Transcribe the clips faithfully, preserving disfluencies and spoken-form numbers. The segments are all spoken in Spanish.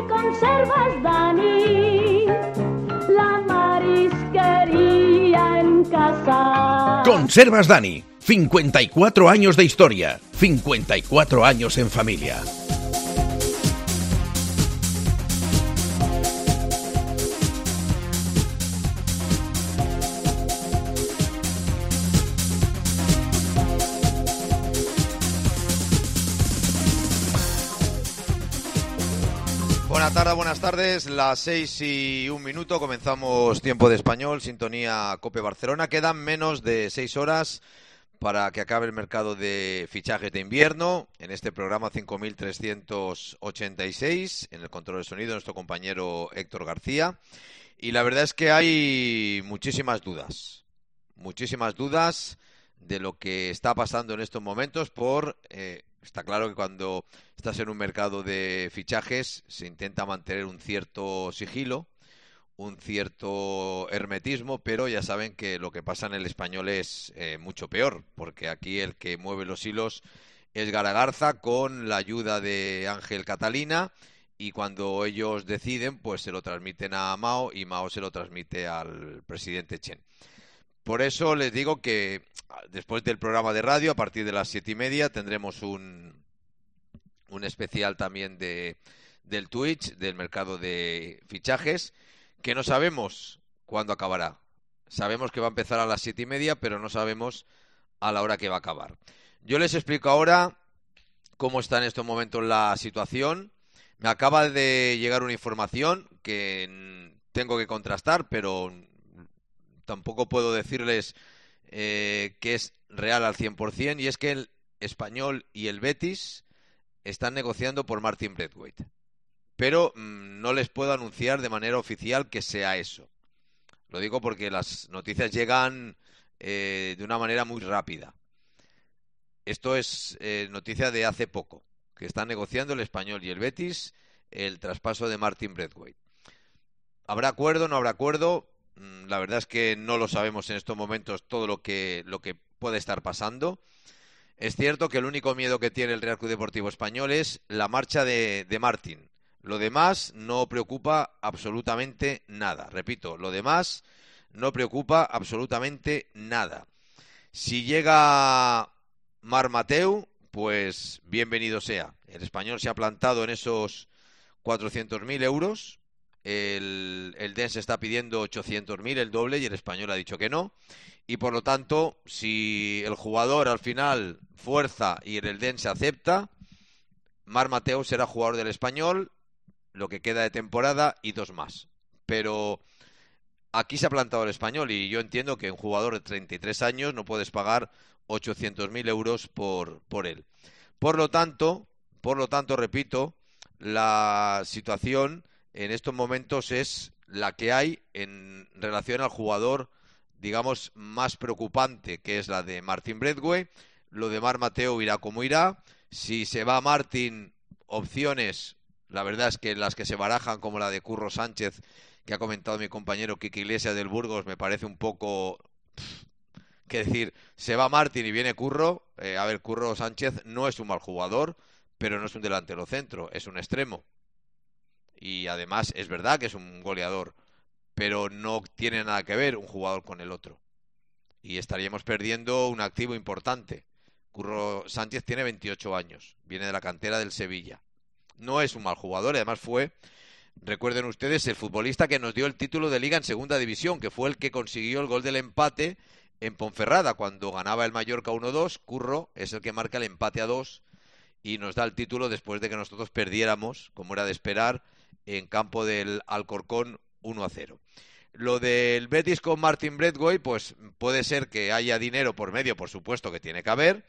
conservas, Dani, la marisquería en casa. Conservas Dani, cincuenta y cuatro años de historia, cincuenta y cuatro años en familia. Buenas tardes, buenas tardes, las seis y un minuto, comenzamos Tiempo de Español, sintonía COPE Barcelona. Quedan menos de seis horas para que acabe el mercado de fichajes de invierno. En este programa cinco mil trescientos ochenta y seis, en el control de sonido nuestro compañero Héctor García. Y la verdad es que hay muchísimas dudas, muchísimas dudas de lo que está pasando en estos momentos por... Eh, Está claro que cuando estás en un mercado de fichajes se intenta mantener un cierto sigilo, un cierto hermetismo, pero ya saben que lo que pasa en el Español es eh, mucho peor, porque aquí el que mueve los hilos es Garagarza con la ayuda de Ángel Catalina, y cuando ellos deciden, pues se lo transmiten a Mao y Mao se lo transmite al presidente Chen. Por eso les digo que después del programa de radio, a partir de las siete y media, tendremos un, un especial también de, del Twitch, del mercado de fichajes, que no sabemos cuándo acabará. Sabemos que va a empezar a las siete y media, pero no sabemos a la hora que va a acabar. Yo les explico ahora cómo está en estos momentos la situación. Me acaba de llegar una información que tengo que contrastar, pero tampoco puedo decirles eh, que es real al cien por ciento, y es que el Español y el Betis están negociando por Martin Braithwaite. Pero mmm, no les puedo anunciar de manera oficial que sea eso. Lo digo porque las noticias llegan eh, de una manera muy rápida. Esto es eh, noticia de hace poco, que están negociando el Español y el Betis el traspaso de Martin Braithwaite. ¿Habrá acuerdo? ¿No habrá acuerdo? La verdad es que no lo sabemos en estos momentos todo lo que, lo que puede estar pasando. Es cierto que el único miedo que tiene el Real Club Deportivo Español es la marcha de, de Martín. Lo demás no preocupa absolutamente nada. Repito, lo demás no preocupa absolutamente nada. Si llega Marc Mateu, pues bienvenido sea. El Español se ha plantado en esos cuatrocientos mil euros. El, el D E N se está pidiendo ochocientos mil, el doble, y el Español ha dicho que no. Y por lo tanto, si el jugador al final fuerza y el D E N se acepta, Marc Mateu será jugador del Español, lo que queda de temporada y dos más. Pero aquí se ha plantado el Español y yo entiendo que un jugador de treinta y tres años no puedes pagar ochocientos mil euros por, por él. Por lo tanto, por lo tanto, repito, la situación en estos momentos es la que hay en relación al jugador, digamos, más preocupante, que es la de Martin Braithwaite. Lo de Marc Mateu irá como irá. Si se va Martin, opciones, la verdad es que las que se barajan, como la de Curro Sánchez, que ha comentado mi compañero Quique Iglesias del Burgos, me parece un poco... que decir, se va Martin y viene Curro. Eh, a ver, Curro Sánchez no es un mal jugador, pero no es un delantero centro, es un extremo. Y además es verdad que es un goleador, pero no tiene nada que ver un jugador con el otro. Y estaríamos perdiendo un activo importante. Curro Sánchez tiene veintiocho años, viene de la cantera del Sevilla. No es un mal jugador, además fue, recuerden ustedes, el futbolista que nos dio el título de Liga en Segunda División, que fue el que consiguió el gol del empate en Ponferrada, cuando ganaba el Mallorca uno dos. Curro es el que marca el empate a dos y nos da el título después de que nosotros perdiéramos, como era de esperar, en campo del Alcorcón uno a cero. Lo del Betis con Martin Braithwaite, pues puede ser que haya dinero por medio, por supuesto que tiene que haber,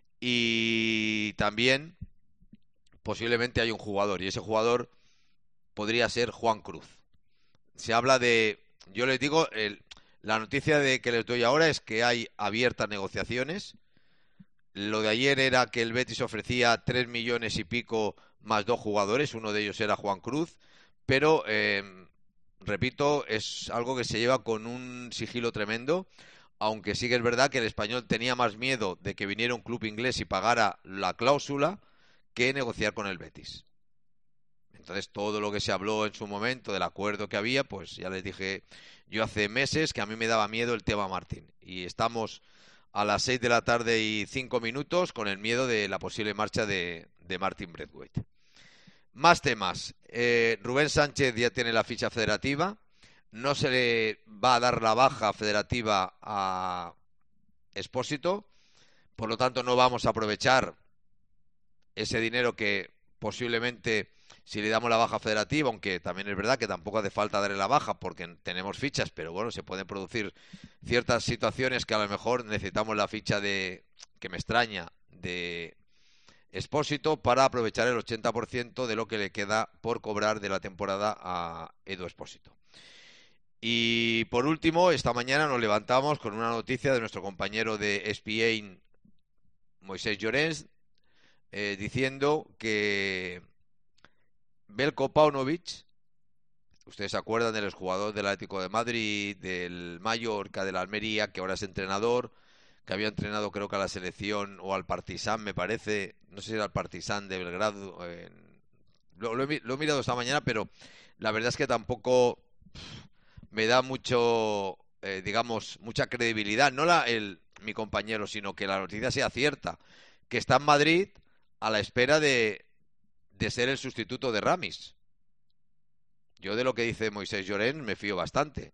y también posiblemente hay un jugador, y ese jugador podría ser Juan Cruz. Se habla de, yo les digo, el, la noticia de que les doy ahora es que hay abiertas negociaciones. Lo de ayer era que el Betis ofrecía tres millones y pico más dos jugadores, uno de ellos era Juan Cruz, pero eh, repito, es algo que se lleva con un sigilo tremendo, aunque sí que es verdad que el Español tenía más miedo de que viniera un club inglés y pagara la cláusula que negociar con el Betis. Entonces, todo lo que se habló en su momento del acuerdo que había, pues ya les dije yo hace meses que a mí me daba miedo el tema Martín. Y estamos a las seis de la tarde y cinco minutos con el miedo de la posible marcha de, de Martin Braithwaite. Más temas. Eh, Rubén Sánchez ya tiene la ficha federativa. No se le va a dar la baja federativa a Expósito. Por lo tanto, no vamos a aprovechar ese dinero que posiblemente, si le damos la baja federativa, aunque también es verdad que tampoco hace falta darle la baja porque tenemos fichas, pero bueno, se pueden producir ciertas situaciones que a lo mejor necesitamos la ficha de, que me extraña, de Expósito para aprovechar el ochenta por ciento de lo que le queda por cobrar de la temporada a Edu Expósito. Y por último, esta mañana nos levantamos con una noticia de nuestro compañero de E S P N, Moisés Llorens, eh, diciendo que Veljko Paunovic, ustedes se acuerdan del exjugador del Atlético de Madrid, del Mallorca, del Almería, que ahora es entrenador, que había entrenado creo que a la selección o al Partizan, me parece, no sé si era el Partizan de Belgrado, eh, lo, lo, he, lo he mirado esta mañana, pero la verdad es que tampoco pff, me da mucho, eh, digamos, mucha credibilidad, no la, el, mi compañero, sino que la noticia sea cierta, que está en Madrid a la espera de, de ser el sustituto de Ramis. Yo de lo que dice Moisés Llorens me fío bastante.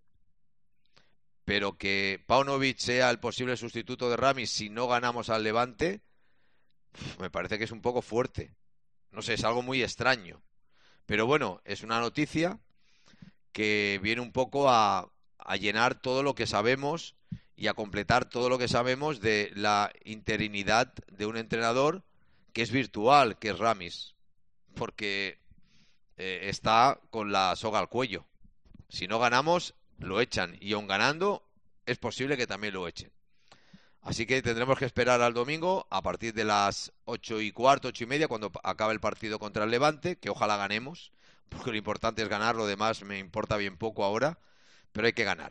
Pero que Paunovic sea el posible sustituto de Ramis si no ganamos al Levante, me parece que es un poco fuerte. No sé, es algo muy extraño. Pero bueno, es una noticia que viene un poco a, a llenar todo lo que sabemos y a completar todo lo que sabemos de la interinidad de un entrenador que es virtual, que es Ramis. Porque eh, está con la soga al cuello. Si no ganamos, lo echan. Y aun ganando, es posible que también lo echen. Así que tendremos que esperar al domingo a partir de las ocho y cuarto, ocho y media, cuando acabe el partido contra el Levante, que ojalá ganemos, porque lo importante es ganar, lo demás me importa bien poco ahora, pero hay que ganar.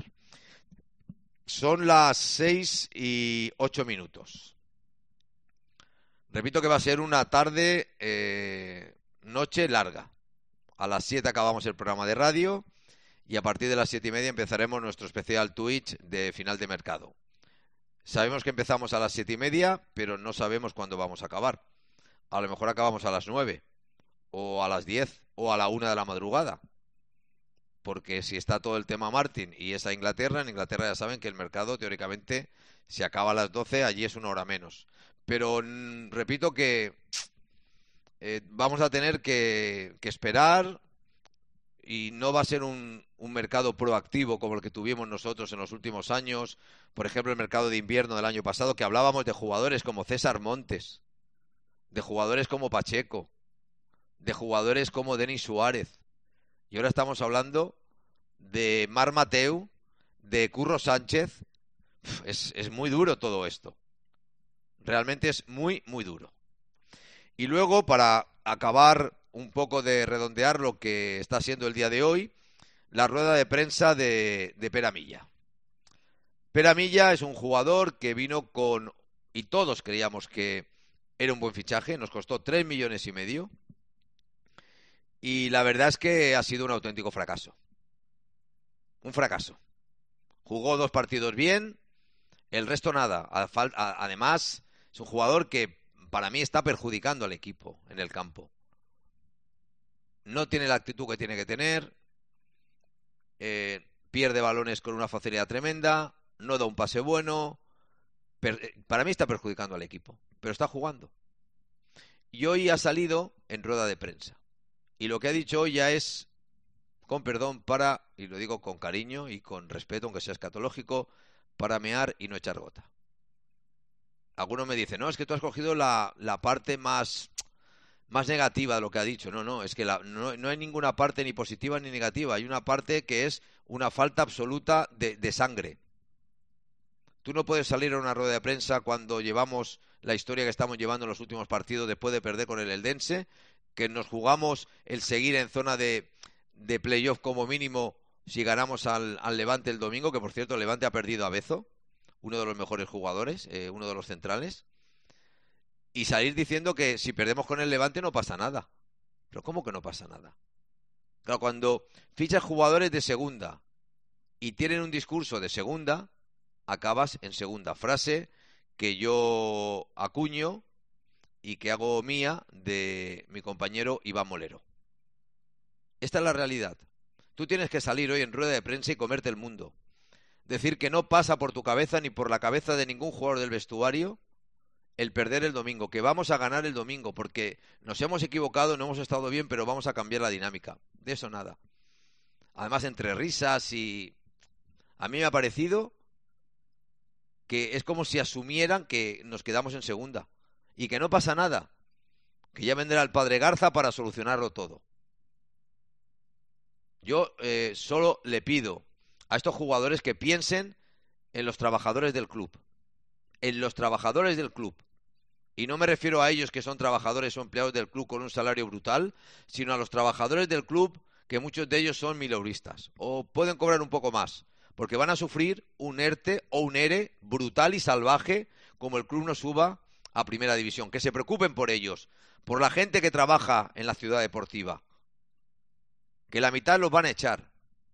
Son las seis y ocho minutos. Repito que va a ser una tarde, eh, noche larga. A las siete acabamos el programa de radio y a partir de las siete y media empezaremos nuestro especial Twitch de final de mercado. Sabemos que empezamos a las siete y media, pero no sabemos cuándo vamos a acabar. A lo mejor acabamos a las nueve, o a las diez, o a la una de la madrugada. Porque si está todo el tema Martin y es a Inglaterra, en Inglaterra ya saben que el mercado teóricamente se acaba a las doce, allí es una hora menos. Pero mm, repito que eh, vamos a tener que, que esperar y no va a ser un, un mercado proactivo como el que tuvimos nosotros en los últimos años. Por ejemplo, el mercado de invierno del año pasado, que hablábamos de jugadores como César Montes, de jugadores como Pacheco, de jugadores como Denis Suárez. Y ahora estamos hablando de Marc Mateu, de Curro Sánchez. Es, es muy duro todo esto. Realmente es muy, muy duro. Y luego, para acabar un poco de redondear lo que está siendo el día de hoy, la rueda de prensa de, de Pere Milla. Pere Milla es un jugador que vino con, y todos creíamos que era un buen fichaje, nos costó tres millones y medio, y la verdad es que ha sido un auténtico fracaso. Un fracaso. Jugó dos partidos bien, el resto nada. Además, es un jugador que para mí está perjudicando al equipo en el campo. No tiene la actitud que tiene que tener, eh, pierde balones con una facilidad tremenda, no da un pase bueno. Per- para mí está perjudicando al equipo, pero está jugando. Y hoy ha salido en rueda de prensa. Y lo que ha dicho hoy ya es, con perdón, para, y lo digo con cariño y con respeto, aunque sea escatológico, para mear y no echar gota. Algunos me dicen, no, es que tú has cogido la, la parte más, más negativa de lo que ha dicho. No, no, es que la, no, no hay ninguna parte ni positiva ni negativa. Hay una parte que es una falta absoluta de, de sangre. Tú no puedes salir a una rueda de prensa cuando llevamos la historia que estamos llevando en los últimos partidos después de perder con el Eldense, que nos jugamos el seguir en zona de, de playoff como mínimo si ganamos al, al Levante el domingo, que por cierto el Levante ha perdido a Bezo, uno de los mejores jugadores, eh, uno de los centrales, y salir diciendo que si perdemos con el Levante no pasa nada. Pero ¿cómo que no pasa nada? Claro, cuando fichas jugadores de segunda y tienen un discurso de segunda, acabas en segunda. Frase que yo acuño y que hago mía de mi compañero Iván Molero. Esta es la realidad. Tú tienes que salir hoy en rueda de prensa y comerte el mundo. Decir que no pasa por tu cabeza ni por la cabeza de ningún jugador del vestuario el perder el domingo, que vamos a ganar el domingo, porque nos hemos equivocado, no hemos estado bien, pero vamos a cambiar la dinámica. De eso nada. Además, entre risas y... A mí me ha parecido que es como si asumieran que nos quedamos en segunda y que no pasa nada, que ya vendrá el padre Garza para solucionarlo todo. Yo eh, solo le pido a estos jugadores que piensen en los trabajadores del club, en los trabajadores del club. Y no me refiero a ellos que son trabajadores o empleados del club con un salario brutal, sino a los trabajadores del club, que muchos de ellos son mileuristas o pueden cobrar un poco más, porque van a sufrir un ERTE o un ERE brutal y salvaje como el club no suba a primera división. Que se preocupen por ellos, por la gente que trabaja en la ciudad deportiva, que la mitad los van a echar.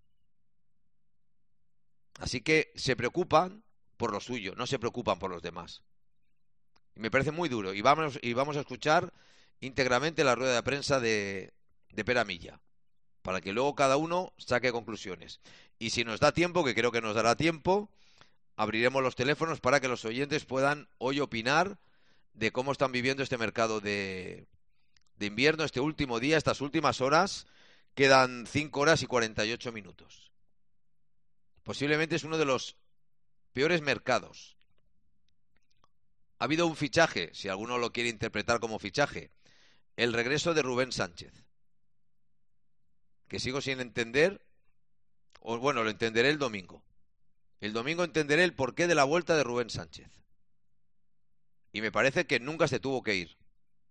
Así que se preocupan por lo suyo, no se preocupan por los demás. Y me parece muy duro. Y vamos, y vamos a escuchar íntegramente la rueda de prensa de, de Pere Milla, para que luego cada uno saque conclusiones. Y si nos da tiempo, que creo que nos dará tiempo, abriremos los teléfonos para que los oyentes puedan hoy opinar de cómo están viviendo este mercado de, de invierno, este último día, estas últimas horas. Quedan cinco horas y cuarenta y ocho minutos. Posiblemente es uno de los peores mercados. Ha habido un fichaje, si alguno lo quiere interpretar como fichaje, el regreso de Rubén Sánchez, que sigo sin entender, o bueno, lo entenderé el domingo. El domingo entenderé el porqué de la vuelta de Rubén Sánchez. Y me parece que nunca se tuvo que ir.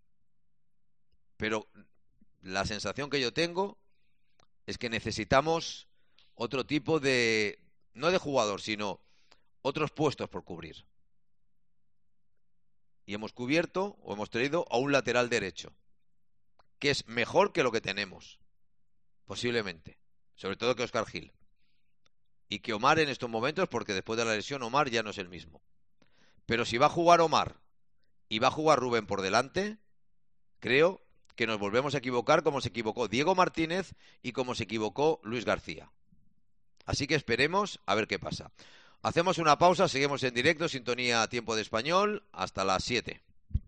Pero la sensación que yo tengo es que necesitamos otro tipo de, no de jugador, sino otros puestos por cubrir. Y hemos cubierto, o hemos traído a un lateral derecho, que es mejor que lo que tenemos, posiblemente, sobre todo que Óscar Gil. Y que Omar en estos momentos, porque después de la lesión Omar ya no es el mismo. Pero si va a jugar Omar y va a jugar Rubén por delante, creo que nos volvemos a equivocar como se equivocó Diego Martínez y como se equivocó Luis García. Así que esperemos a ver qué pasa. Hacemos una pausa, seguimos en directo, sintonía Tiempo de Español, hasta las siete.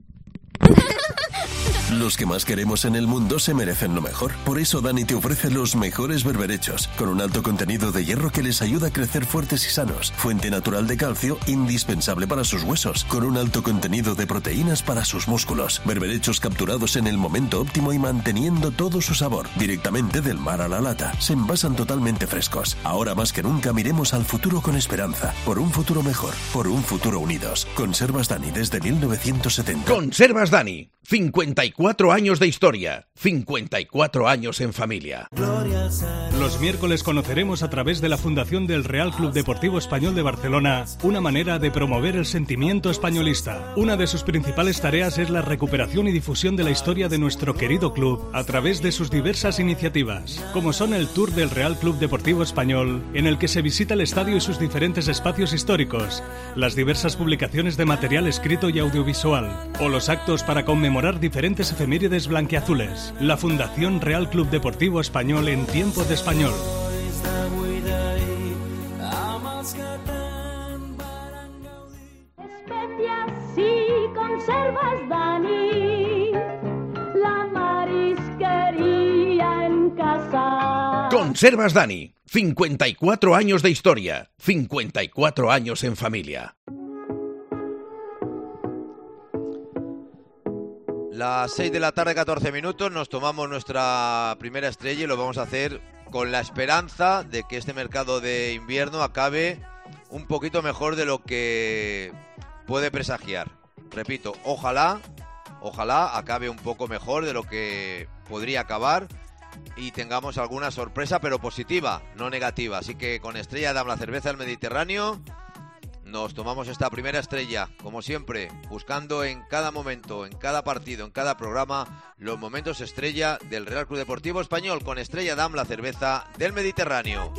Los que más queremos en el mundo se merecen lo mejor. Por eso Dani te ofrece los mejores berberechos, con un alto contenido de hierro que les ayuda a crecer fuertes y sanos. Fuente natural de calcio, indispensable para sus huesos, con un alto contenido de proteínas para sus músculos. Berberechos capturados en el momento óptimo y manteniendo todo su sabor. Directamente del mar a la lata. Se envasan totalmente frescos. Ahora más que nunca miremos al futuro con esperanza. Por un futuro mejor. Por un futuro unidos. Conservas Dani desde mil novecientos setenta. Conservas Dani. cincuenta y cuatro años de historia, cincuenta y cuatro años en familia. Los miércoles conoceremos a través de la Fundación del Real Club Deportivo Español de Barcelona una manera de promover el sentimiento españolista. Una de sus principales tareas es la recuperación y difusión de la historia de nuestro querido club a través de sus diversas iniciativas, como son el Tour del Real Club Deportivo Español, en el que se visita el estadio y sus diferentes espacios históricos, las diversas publicaciones de material escrito y audiovisual, o los actos para conmemorar diferentes efemérides blanquiazules. La Fundación Real Club Deportivo Español en Tiempo de Español. Especias y conservas Dani, la marisquería en casa. Conservas Dani, cincuenta y cuatro años de historia, cincuenta y cuatro años en familia. Las seis de la tarde, catorce minutos, nos tomamos nuestra primera estrella y lo vamos a hacer con la esperanza de que este mercado de invierno acabe un poquito mejor de lo que puede presagiar. Repito, ojalá, ojalá acabe un poco mejor de lo que podría acabar y tengamos alguna sorpresa, pero positiva, no negativa. Así que con Estrella Damm, la cerveza del Mediterráneo, nos tomamos esta primera estrella, como siempre, buscando en cada momento, en cada partido, en cada programa, los momentos estrella del Real Club Deportivo Español, con Estrella Damm, la cerveza del Mediterráneo.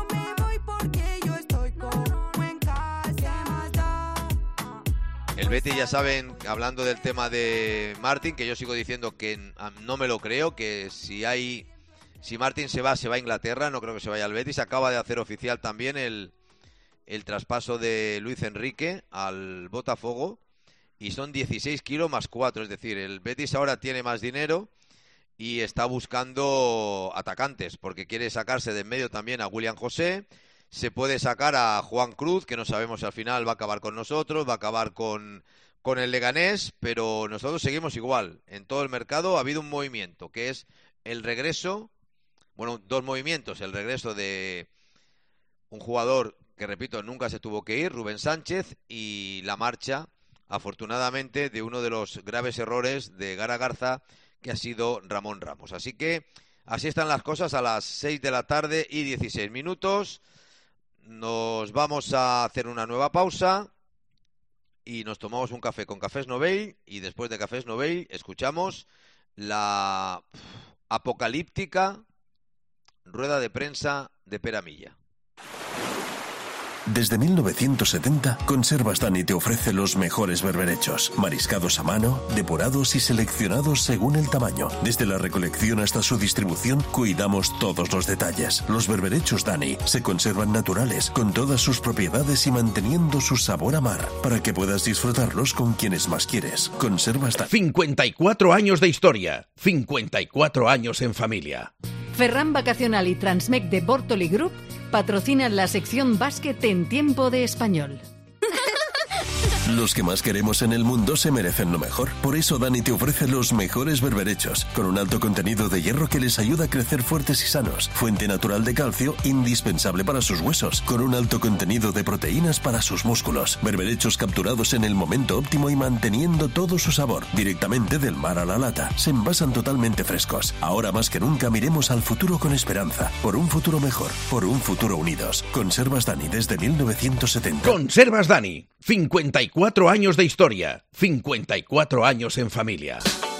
El Betis, ya saben, hablando del tema de Martín, que yo sigo diciendo que no me lo creo, que si hay, si Martín se va, se va a Inglaterra, no creo que se vaya al Betis. Acaba de hacer oficial también el, el traspaso de Luis Enrique al Botafogo, y son dieciséis kilos más cuatro, es decir, el Betis ahora tiene más dinero y está buscando atacantes, porque quiere sacarse de en medio también a William José. Se puede sacar a Juan Cruz, que no sabemos si al final va a acabar con nosotros, va a acabar con, con el Leganés, pero nosotros seguimos igual. En todo el mercado ha habido un movimiento, que es el regreso, bueno, dos movimientos, el regreso de un jugador que, repito, nunca se tuvo que ir, Rubén Sánchez, y la marcha, afortunadamente, de uno de los graves errores de Gara Garza, que ha sido Ramón Ramos. Así que así están las cosas a las seis de la tarde y dieciséis minutos. Nos vamos a hacer una nueva pausa y nos tomamos un café con Cafés Novell, y después de Cafés Novell escuchamos la apocalíptica rueda de prensa de Pere Milla. Desde mil novecientos setenta, Conservas Dani te ofrece los mejores berberechos, mariscados a mano, depurados y seleccionados según el tamaño. Desde la recolección hasta su distribución, cuidamos todos los detalles. Los berberechos Dani se conservan naturales, con todas sus propiedades y manteniendo su sabor a mar, para que puedas disfrutarlos con quienes más quieres. Conservas Dani. cincuenta y cuatro años de historia, cincuenta y cuatro años en familia. Ferran Vacacional y Transmec de Bortoli Group patrocinan la sección básquet en Tiempo de Español. Los que más queremos en el mundo se merecen lo mejor. Por eso Dani te ofrece los mejores berberechos, con un alto contenido de hierro que les ayuda a crecer fuertes y sanos. Fuente natural de calcio, indispensable para sus huesos, con un alto contenido de proteínas para sus músculos. Berberechos capturados en el momento óptimo y manteniendo todo su sabor, directamente del mar a la lata. Se envasan totalmente frescos. Ahora más que nunca miremos al futuro con esperanza. Por un futuro mejor, por un futuro unidos. Conservas Dani desde mil novecientos setenta. Conservas Dani. cincuenta y cuatro años de historia, cincuenta y cuatro años en familia.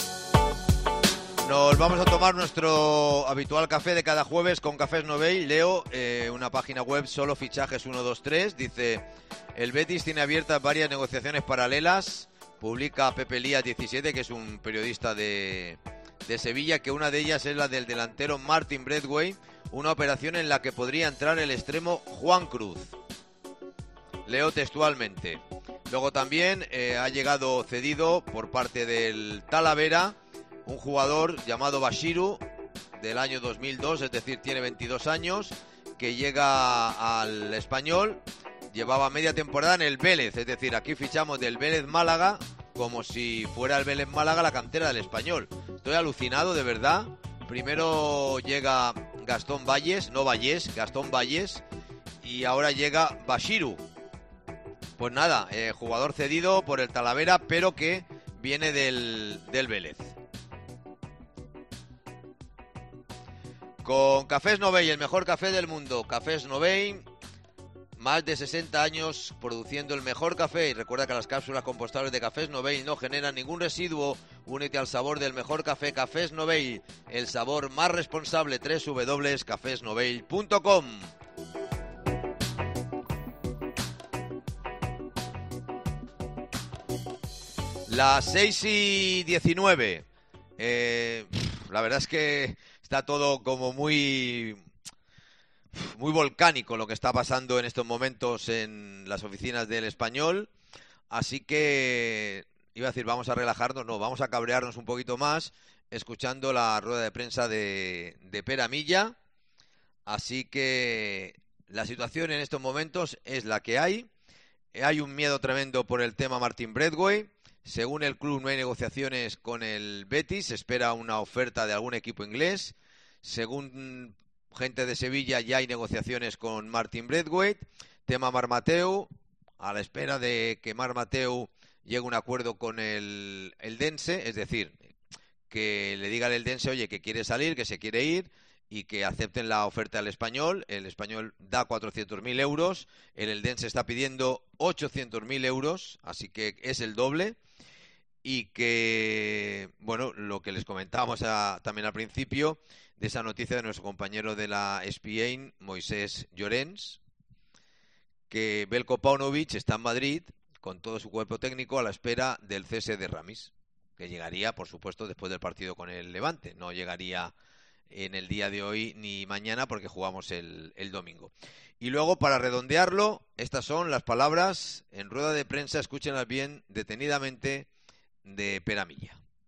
Nos vamos a tomar nuestro habitual café de cada jueves con Cafés Novell. Leo eh, una página web, solo fichajes ciento veintitrés, dice: el Betis tiene abiertas varias negociaciones paralelas. Publica Pepe Lías diecisiete, que es un periodista de, de Sevilla, que una de ellas es la del delantero Martin Braithwaite, una operación en la que podría entrar el extremo Juan Cruz. Leo textualmente. Luego también eh, ha llegado cedido por parte del Talavera un jugador llamado Bashiru, del año dos mil dos, es decir, tiene veintidós años, que llega al Español. Llevaba media temporada en el Vélez, es decir, aquí fichamos del Vélez Málaga como si fuera el Vélez Málaga la cantera del Español. Estoy alucinado, de verdad. Primero llega Gastón Valles, no Vallés, Gastón Valles, y ahora llega Bashiru. Pues nada, eh, jugador cedido por el Talavera, pero que viene del, del Vélez. Con Cafés Novell, el mejor café del mundo. Cafés Novell, más de sesenta años produciendo el mejor café. Y recuerda que las cápsulas compostables de Cafés Novell no generan ningún residuo. Únete al sabor del mejor café. Cafés Novell, el sabor más responsable. doble u doble u doble u punto cafés novell punto com. Las seis y diecinueve. Eh, la verdad es que está todo como muy, muy volcánico lo que está pasando en estos momentos en las oficinas del Español. Así que, iba a decir, vamos a relajarnos, no, vamos a cabrearnos un poquito más escuchando la rueda de prensa de, de Pere Milla. Así que la situación en estos momentos es la que hay. Hay un miedo tremendo por el tema Martin Braithwaite. Según el club no hay negociaciones con el Betis, se espera una oferta de algún equipo inglés. Según gente de Sevilla ya hay negociaciones con Martin Braithwaite. Tema Marc Mateu, a la espera de que Marc Mateu llegue a un acuerdo con el, el Dense, es decir, que le diga al Eldense, oye, que quiere salir, que se quiere ir, y que acepten la oferta del Español. El Español da cuatrocientos mil euros, el Eldense está pidiendo ochocientos mil euros, así que es el doble. Y que, bueno, lo que les comentábamos a, también al principio, de esa noticia de nuestro compañero de la E S P N, Moisés Llorens, que Belko Paunovic está en Madrid con todo su cuerpo técnico a la espera del cese de Ramis, que llegaría, por supuesto, después del partido con el Levante. No llegaría en el día de hoy ni mañana porque jugamos el, el domingo. Y luego, para redondearlo, estas son las palabras en rueda de prensa, escúchenlas bien detenidamente, de Pere Milla.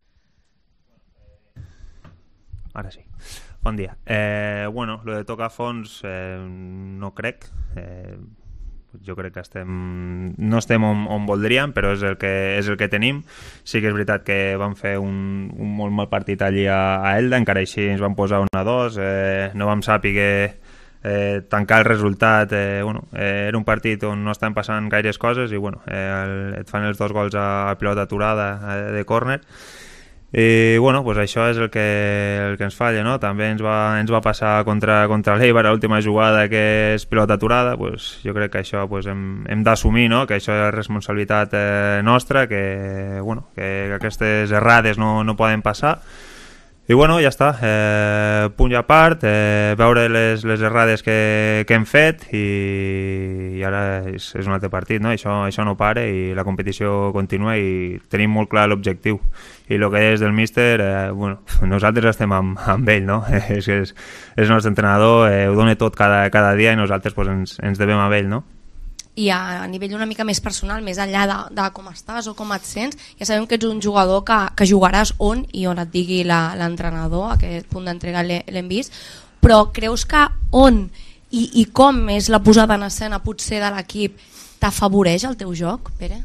Ara sí. Bon dia. Eh, bueno, lo de tocar fons eh, no crec. Eh, jo crec que estem, no estem on, on voldríem, però és el, que, és el que tenim. Sí que és veritat que vam fer un, un molt mal partit allí a, a Elda, encara així ens van posar una dos, eh, no vam saber eh, tancar el resultat. Eh, bueno, eh, era un partit on no estan passant gaires coses i bueno, eh, el, et fan els dos gols a, a pilota aturada eh, de córner. I bueno, pues això és el que, el que ens falla, no? També ens va, ens va passar contra, contra l'Eibar a l'última jugada, que és pilota aturada. Pues jo crec que això pues, hem, hem d'assumir, no? Que això és responsabilitat eh, nostra, que, bueno, que aquestes errades no, no poden passar. I bueno, ja està, eh, punt a part, eh, veure les, les errades que, que hem fet i, i ara és, és un altre partit, no? Això, això no para i la competició continua i tenim molt clar l'objectiu. I el que és del míster, eh, bueno, nosaltres estem amb, amb ell, no? és, és, és el nostre entrenador, eh, ho dona tot cada, cada dia i nosaltres pues, ens, ens devem a ell, no? I a, a nivell una mica més personal, més enllà de, de com estàs o com et sents, ja sabem que ets un jugador que, que jugaràs on i on et digui l'entrenador, a aquest punt d'entrega l'hem vist, però creus que on i, i com és la posada en escena potser de l'equip t'afavoreix el teu joc, Pere?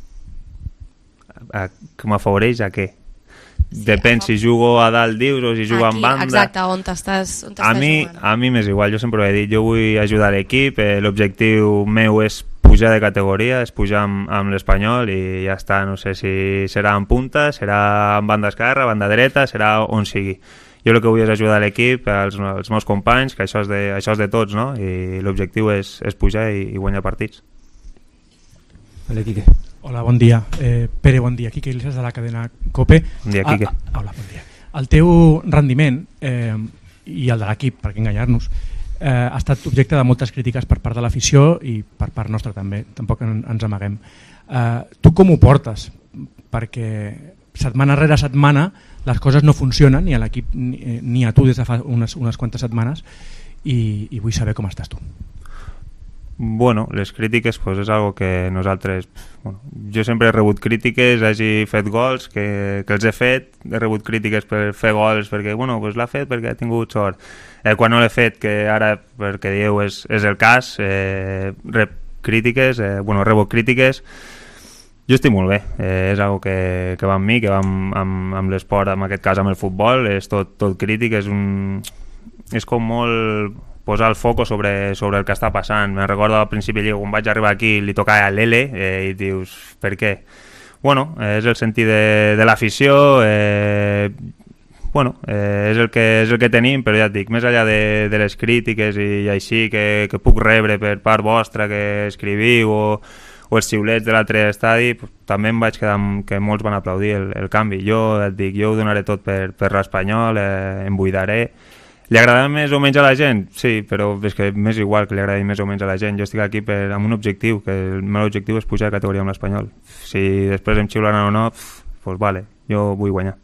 A, que m'afavoreix a què? Depèn si jugo a dalt, dius, o si jugo aquí, en banda. Exacte, on t'estàs a mi, jugant. A mi m'és igual, jo sempre ho he dit, jo vull ajudar l'equip, eh, l'objectiu meu és pujar de categoria, és pujar amb, amb l'Espanyol i ja està, no sé si serà en punta, serà en banda esquerra, banda dreta, serà on sigui. Jo el que vull és ajudar l'equip, els, els meus companys, que això és de, això és de tots, no? I l'objectiu és, és pujar i, i guanyar partits. Vale, Quique. Hola, bon dia. Eh, Pere, bon dia. Quique Iglesias de la cadena COPE. Bon dia, Quique. Ah, hola, bon dia. El teu rendiment eh, i el de l'equip, per què enganyar-nos, eh, ha estat objecte de moltes crítiques per part de l'afició i per part nostra també, tampoc en, ens amaguem. Eh, tu com ho portes? Perquè setmana rere setmana les coses no funcionen ni a l'equip ni, ni a tu des de fa unes, unes quantes setmanes i, i vull saber com estàs tu. Bueno, les crítiques pues, és algo que nosaltres... Bueno, jo sempre he rebut crítiques, hagi fet gols, que, que els he fet, he rebut crítiques per fer gols, perquè bueno, pues l'ha fet perquè ha tingut sort. Eh, quan no l'he fet, que ara, perquè dieu, és, és el cas, eh, rep crítiques, eh, bueno, rebo crítiques, jo estic molt bé, eh, és algo que, que va amb mi, que va amb, amb, amb l'esport, en aquest cas amb el futbol, és tot, tot crític, és un... és com molt... posar el foco sobre, sobre el que està passant. Me'n recordo al principi quan vaig arribar aquí li tocava a l'Ele eh, i dius, per què? Bueno, eh, és el sentit de, de l'afició, eh, bueno, eh, és, el que, és el que tenim, però ja et dic, més enllà de, de les crítiques i, i així que, que puc rebre per part vostra que escriviu o, o els xiulets de l'altre estadi, pues, també em vaig quedar amb que molts van aplaudir el, el canvi. Jo et dic, jo ho donaré tot per, per l'Espanyol, eh, em buidaré. Li agradarà més o menys a la gent? Sí, però és que m'és igual que li agradi més o menys a la gent. Jo estic aquí per, amb un objectiu, que el meu objectiu és pujar de categoria amb l'Espanyol. Si després em xiularan o no, doncs pues vale, jo vull guanyar.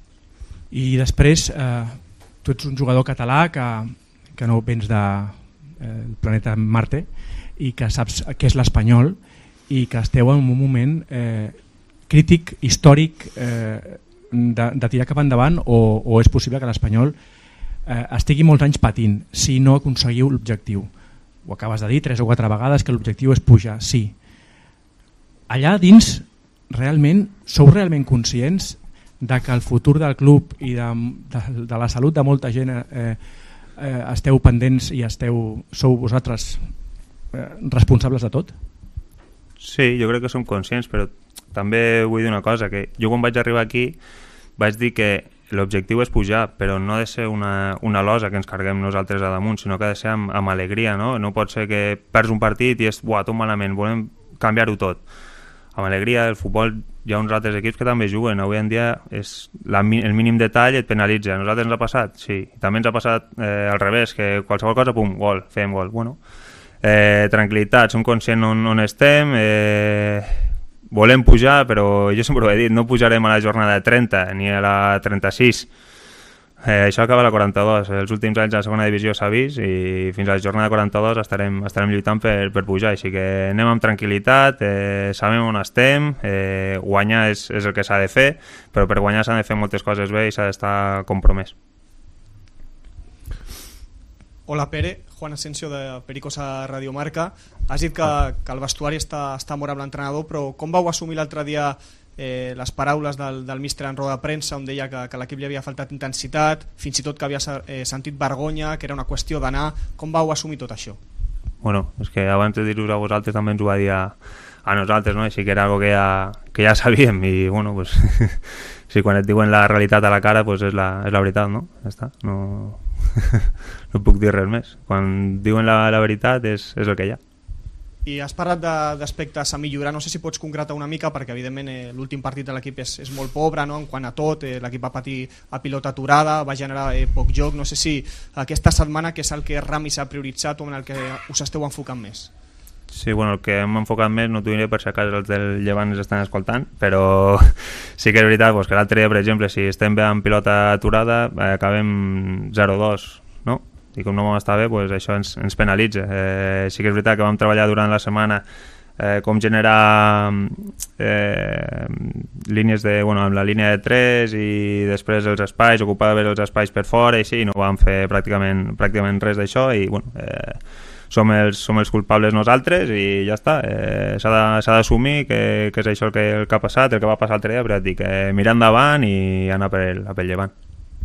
I després, eh, tu ets un jugador català que, que no vens del de, eh, planeta Marte i que saps què és l'Espanyol i que esteu en un moment eh, crític, històric, eh, de, de tirar cap endavant o, o és possible que l'Espanyol eh, estigui molts anys patint si no aconseguiu l'objectiu. Ho acabes de dir tres o quatre vegades que l'objectiu és pujar, sí. Allà dins realment sou realment conscients de que el futur del club i de, de, de la salut de molta gent eh, eh, esteu pendents i esteu, sou vosaltres eh, responsables de tot? Sí, jo crec que som conscients, però també vull dir una cosa, que jo quan vaig arribar aquí vaig dir que l'objectiu és pujar, però no ha de ser una, una losa que ens carguem nosaltres a damunt, sinó que ha de ser amb, amb alegria, no? No pot ser que perds un partit i és, buah, tot malament, volem canviar-ho tot. Amb alegria, el futbol, hi ha uns altres equips que també juguen, avui en dia és la, el mínim detall et penalitza. A nosaltres ens ha passat? Sí. També ens ha passat eh, al revés, que qualsevol cosa, pum, gol, fem gol. Bueno, eh, tranquil·litat, som conscients on, on estem, eh, volem pujar, però jo sempre ho he dit, no pujarem a la jornada trenta ni a la trenta-sis. Eh, això acaba a la quaranta-dos. Els últims anys a la segona divisió s'ha vist i fins a la jornada quaranta-dos estarem, estarem lluitant per, per pujar. Així que anem amb tranquil·litat, eh, sabem on estem, eh, guanyar és, és el que s'ha de fer, però per guanyar s'han de fer moltes coses bé i s'ha d'estar compromès. Hola Pere, Juan Asensio de Pericos a Radio Marca. Has dit que, que el vestuari està, està mort amb l'entrenador, però com vau assumir l'altre dia eh, les paraules del, del míster en roda de premsa, on deia que, que l'equip li havia faltat intensitat, fins i tot que havia eh, sentit vergonya, que era una qüestió d'anar? Com vau assumir tot això? Bueno, és que abans de dir-vos a vosaltres també ens ho va dir a, a nosaltres, no? Així que era algo que ja, que ja sabíem i bueno, pues, si quan et diuen la realitat a la cara pues és, la, és la veritat, no? Ja està, no... no puc dir res més. Quan diuen la, la veritat és, és el que hi ha. I has parlat d'aspectes a millorar, no sé si pots concretar una mica, perquè evidentment eh, l'últim partit de l'equip és, és molt pobre, no? En quant a tot, eh, l'equip va patir a pilota aturada, va generar eh, poc joc. No sé si aquesta setmana, que és el que Rami s'ha prioritzat o en el que us esteu enfocant més. Sí, bueno, el que hem enfocat més, no t'ho diré per si a casa els del Llevant ens estan escoltant, però sí que és veritat pues, que l'altre dia, per exemple, si estem bé amb pilota aturada, eh, acabem zero dos, no? I com no vam estar bé, pues, això ens, ens penalitza. Eh, sí que és veritat que vam treballar durant la setmana eh, com generar eh, línies de, bueno, amb la línia de tres i després els espais, ocupar bé els espais per fora i sí, no vam fer pràcticament, pràcticament res d'això i bueno... Eh, Som els, som els culpables nosaltres i ja està, eh, s'ha d'assumir que, que és això el que, el que ha passat, el que va passar l'altre dia, però et dic, eh, mirar endavant i anar per el, pel Llevant.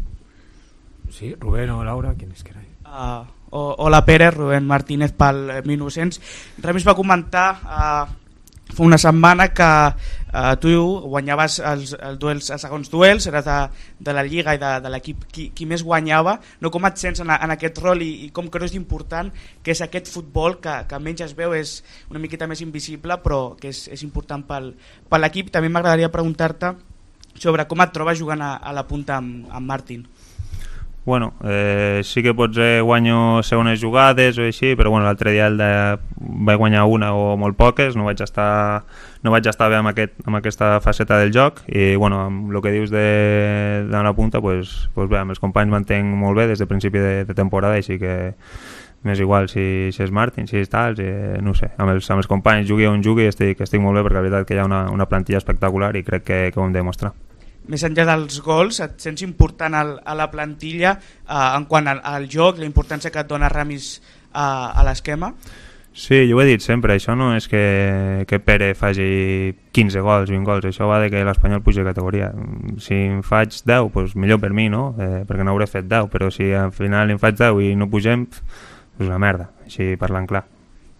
Sí, Rubén o Laura, ¿quién es que era? Uh, hola Pere, Rubén Martínez pel Minusens. Remis va comentar uh, fa una setmana que uh, tu guanyaves els, els, duels, els segons duels, eres de, de la Lliga i de, de l'equip qui, qui més guanyava. No, com et sents en, en aquest rol i, i com creus important que és aquest futbol que, que menys es veu, és una miqueta més invisible però que és, és important pel, per l'equip. També m'agradaria preguntar-te sobre com et trobes jugant a, a la punta amb, amb Martin. Bueno, eh, sí que potser guanyo segones jugades o així, però bueno, l'altre dia el de... vaig guanyar una o molt poques, no vaig estar, no vaig estar bé amb, aquest, amb aquesta faceta del joc i bueno, amb el que dius de, de la punta, pues, pues bé, amb els companys m'entenc molt bé des de principi de, de temporada, així que m'és igual si, si és Martin, si és tal, si, no sé, amb els, amb els companys jugui on jugui estic, estic molt bé perquè la veritat que hi ha una, una plantilla espectacular i crec que, que ho hem de demostrar. Més enllà dels gols, et sents important al, a la plantilla eh, en quant al, al joc, la importància que et dona Ramis eh, a l'esquema? Sí, jo ho he dit sempre, això no és que, que Pere faci quinze gols, vint gols, això va de que l'Espanyol puja de categoria. Si en faig deu, doncs millor per mi, no? Eh, perquè no hauré fet deu, però si al final en faig deu i no pugem, és una merda, així parlant clar.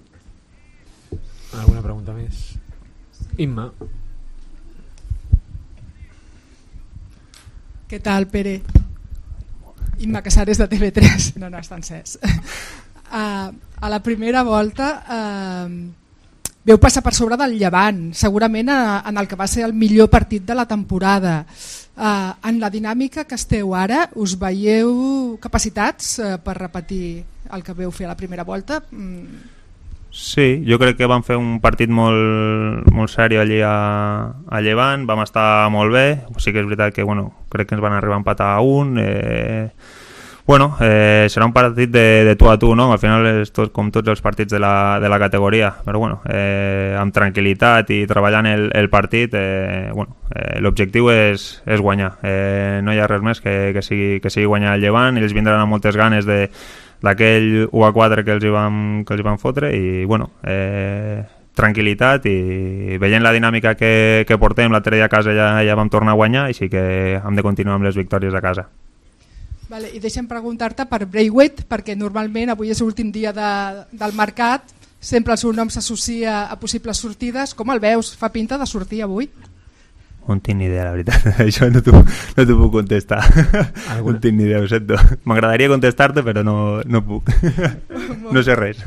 Alguna pregunta més? Imma. Què tal, Pere? Imma Casares de T V tres. No, no, està encès. Uh, a la primera volta uh, veu passar per sobre del Llevant, segurament uh, en el que va ser el millor partit de la temporada. Uh, en la dinàmica que esteu ara, us veieu capacitats uh, per repetir el que veu fer a la primera volta? Mm. Sí, jo crec que vam fer un partit molt, molt seri allí a, a Llevant, vam estar molt bé, sí que és veritat que bueno, crec que ens van arribar a empatar a un, eh, bueno, eh, serà un partit de, de tu a tu, no? Al final és tot, com tots els partits de la, de la categoria, però bueno, eh, amb tranquil·litat i treballant el, el partit, eh, bueno, eh, l'objectiu és, és guanyar, eh, no hi ha res més que, que, sigui, que sigui guanyar el Llevant i ells vindran amb moltes ganes de d'aquell u a quatre que els hi vam, que els hi vam fotre i bueno, eh, tranquil·litat i veient la dinàmica que, que portem, l'altre dia a casa ja, ja vam tornar a guanyar, així que hem de continuar amb les victòries a casa. Vale, i deixa'm preguntar-te per Braithwaite, perquè normalment avui és l'últim dia de, del mercat, sempre el seu nom s'associa a possibles sortides. Com el veus? Fa pinta de sortir avui? No tinc ni idea, la veritat. Això no t'ho no t'ho puc contestar. No tinc ni idea, ho sento. M'agradaria contestar-te, però no, no puc. No sé res.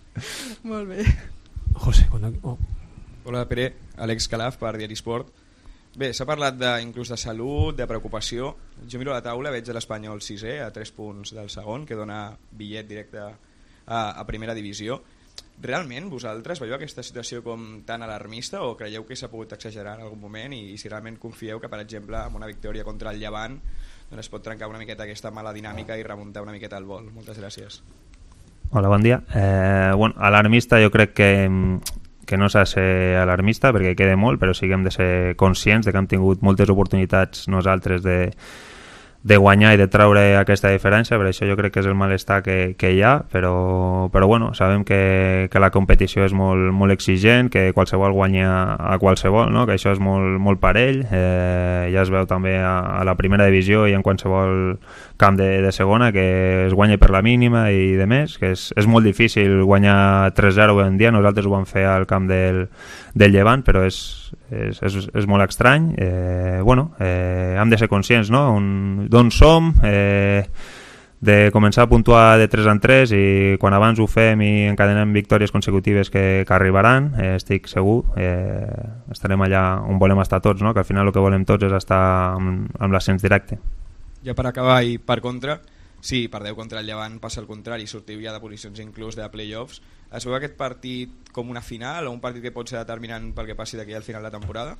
Molt bé. José, quan... oh. Hola, Pere. Àlex Calaf, per Diari Sport. Bé, s'ha parlat de, inclús de salut, de preocupació. Jo miro la taula, veig l'Espanyol sisè, a tres punts del segon, que dona bitllet directe a, a primera divisió. Realment vosaltres veieu aquesta situació com tan alarmista o creieu que s'ha pogut exagerar en algun moment i, i si realment confieu que, per exemple, amb una victòria contra el Llevant doncs es pot trencar una miqueta aquesta mala dinàmica i remuntar una miqueta el vol? Moltes gràcies. Hola, bon dia. Eh, bueno, alarmista jo crec que, que no s'ha de ser alarmista perquè queda molt, però sí que hem de ser conscients de que hem tingut moltes oportunitats nosaltres de de guanyar i de treure aquesta diferència, per això jo crec que és el malestar que, que hi ha, però, però bueno, sabem que, que la competició és molt, molt exigent, que qualsevol guanya a qualsevol, no? Que això és molt, molt parell, eh, ja es veu també a, a la primera divisió i en qualsevol camp de, de segona que es guanya per la mínima i de més, que és, és molt difícil guanyar tres zero avui en dia, nosaltres ho vam fer al camp del, del Llevant, però és, és, és, és molt estrany. Eh, bueno, eh, hem de ser conscients, no? Un, d'on som, eh, de començar a puntuar de tres en tres i quan abans ho fem i encadenem victòries consecutives que, que arribaran, eh, estic segur, eh, estarem allà on volem estar tots, no? Que al final el que volem tots és estar amb, amb l'ascens directe. Ja per acabar i per contra, si perdeu contra el Llevant passa el contrari, sortiu ja de posicions inclús de play-offs, es veu aquest partit com una final o un partit que pot ser determinant pel que passi d'aquí al final de temporada?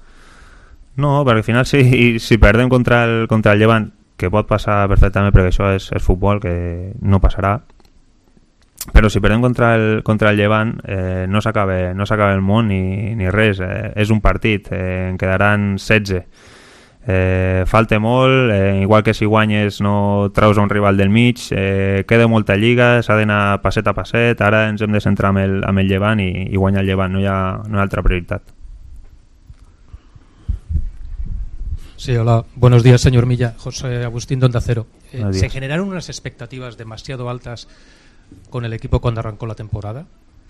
No, perquè al final si, si perdem contra el, contra el Llevant, que pot passar perfectament perquè això és, és futbol, que no passarà, però si perdem contra el, contra el Llevant eh, no s'acaba no s'acaba el món ni, ni res, eh, és un partit, eh, en quedaran setze. Eh, falta molt, eh, igual que si guanyes no treus a un rival del mig, eh, queda molta lliga, s'ha d'anar passet a passet, ara ens hem de centrar amb el, amb el Llevant i, i guanyar el Llevant, no hi ha, no hi ha altra prioritat. Sí, hola, buenos días, señor Milla. José Agustín de Onda Cero. Eh, Buenos ¿Se días. generaron unas expectativas demasiado altas con el equipo cuando arrancó la temporada?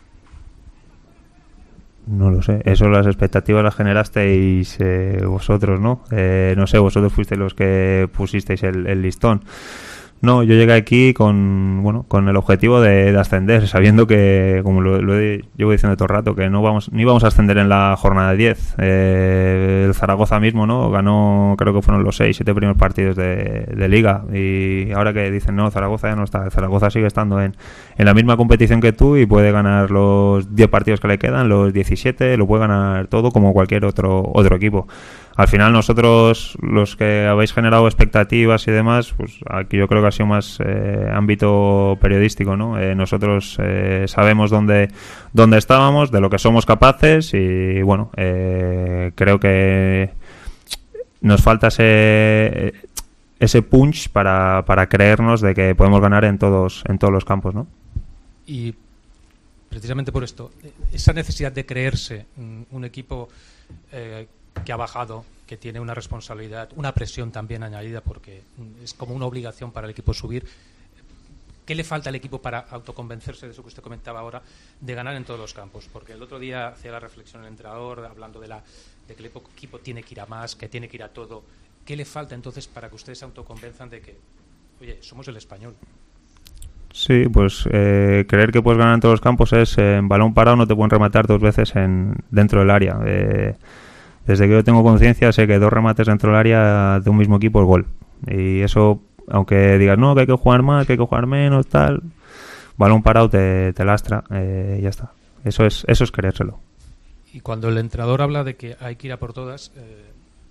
No lo sé, eso las expectativas las generasteis eh, vosotros, ¿no? Eh, no sé, vosotros fuisteis los que pusisteis el, el listón. No, yo llegué aquí con bueno con el objetivo de, de ascender, sabiendo que, como lo, lo he, llevo diciendo todo el rato, que no vamos ni íbamos a ascender en la jornada diez. Eh, el Zaragoza mismo, ¿no? Ganó, creo que fueron los seis, siete primeros partidos de, de Liga. Y ahora que dicen, no, Zaragoza ya no está. El Zaragoza sigue estando en, en la misma competición que tú y puede ganar los diez partidos que le quedan, los diecisiete, lo puede ganar todo como cualquier otro otro equipo. Al final nosotros, los que habéis generado expectativas y demás, pues aquí yo creo que ha sido más eh, ámbito periodístico, ¿no? Eh, nosotros eh, sabemos dónde, dónde estábamos, de lo que somos capaces y bueno, eh, creo que nos falta ese, ese punch para, para creernos de que podemos ganar en todos, en todos los campos, ¿no? Y precisamente por esto, esa necesidad de creerse un, un equipo eh, que ha bajado, que tiene una responsabilidad, una presión también añadida porque es como una obligación para el equipo subir. ¿Qué le falta al equipo para autoconvencerse de eso que usted comentaba ahora, de ganar en todos los campos? Porque el otro día hacía la reflexión el entrenador hablando de, la, de que el equipo tiene que ir a más, que tiene que ir a todo. ¿Qué le falta entonces para que ustedes se autoconvenzan de que, oye, somos el Español? Sí, pues eh, creer que puedes ganar en todos los campos es eh, en balón parado no te pueden rematar dos veces en dentro del área. Eh, desde que yo tengo conciencia sé que dos remates dentro del área de un mismo equipo es gol. Y eso, aunque digas no, que hay que jugar más, que hay que jugar menos, tal, balón parado te, te lastra, eh, ya está. Eso es, eso es creérselo. Y cuando el entrenador habla de que hay que ir a por todas, eh,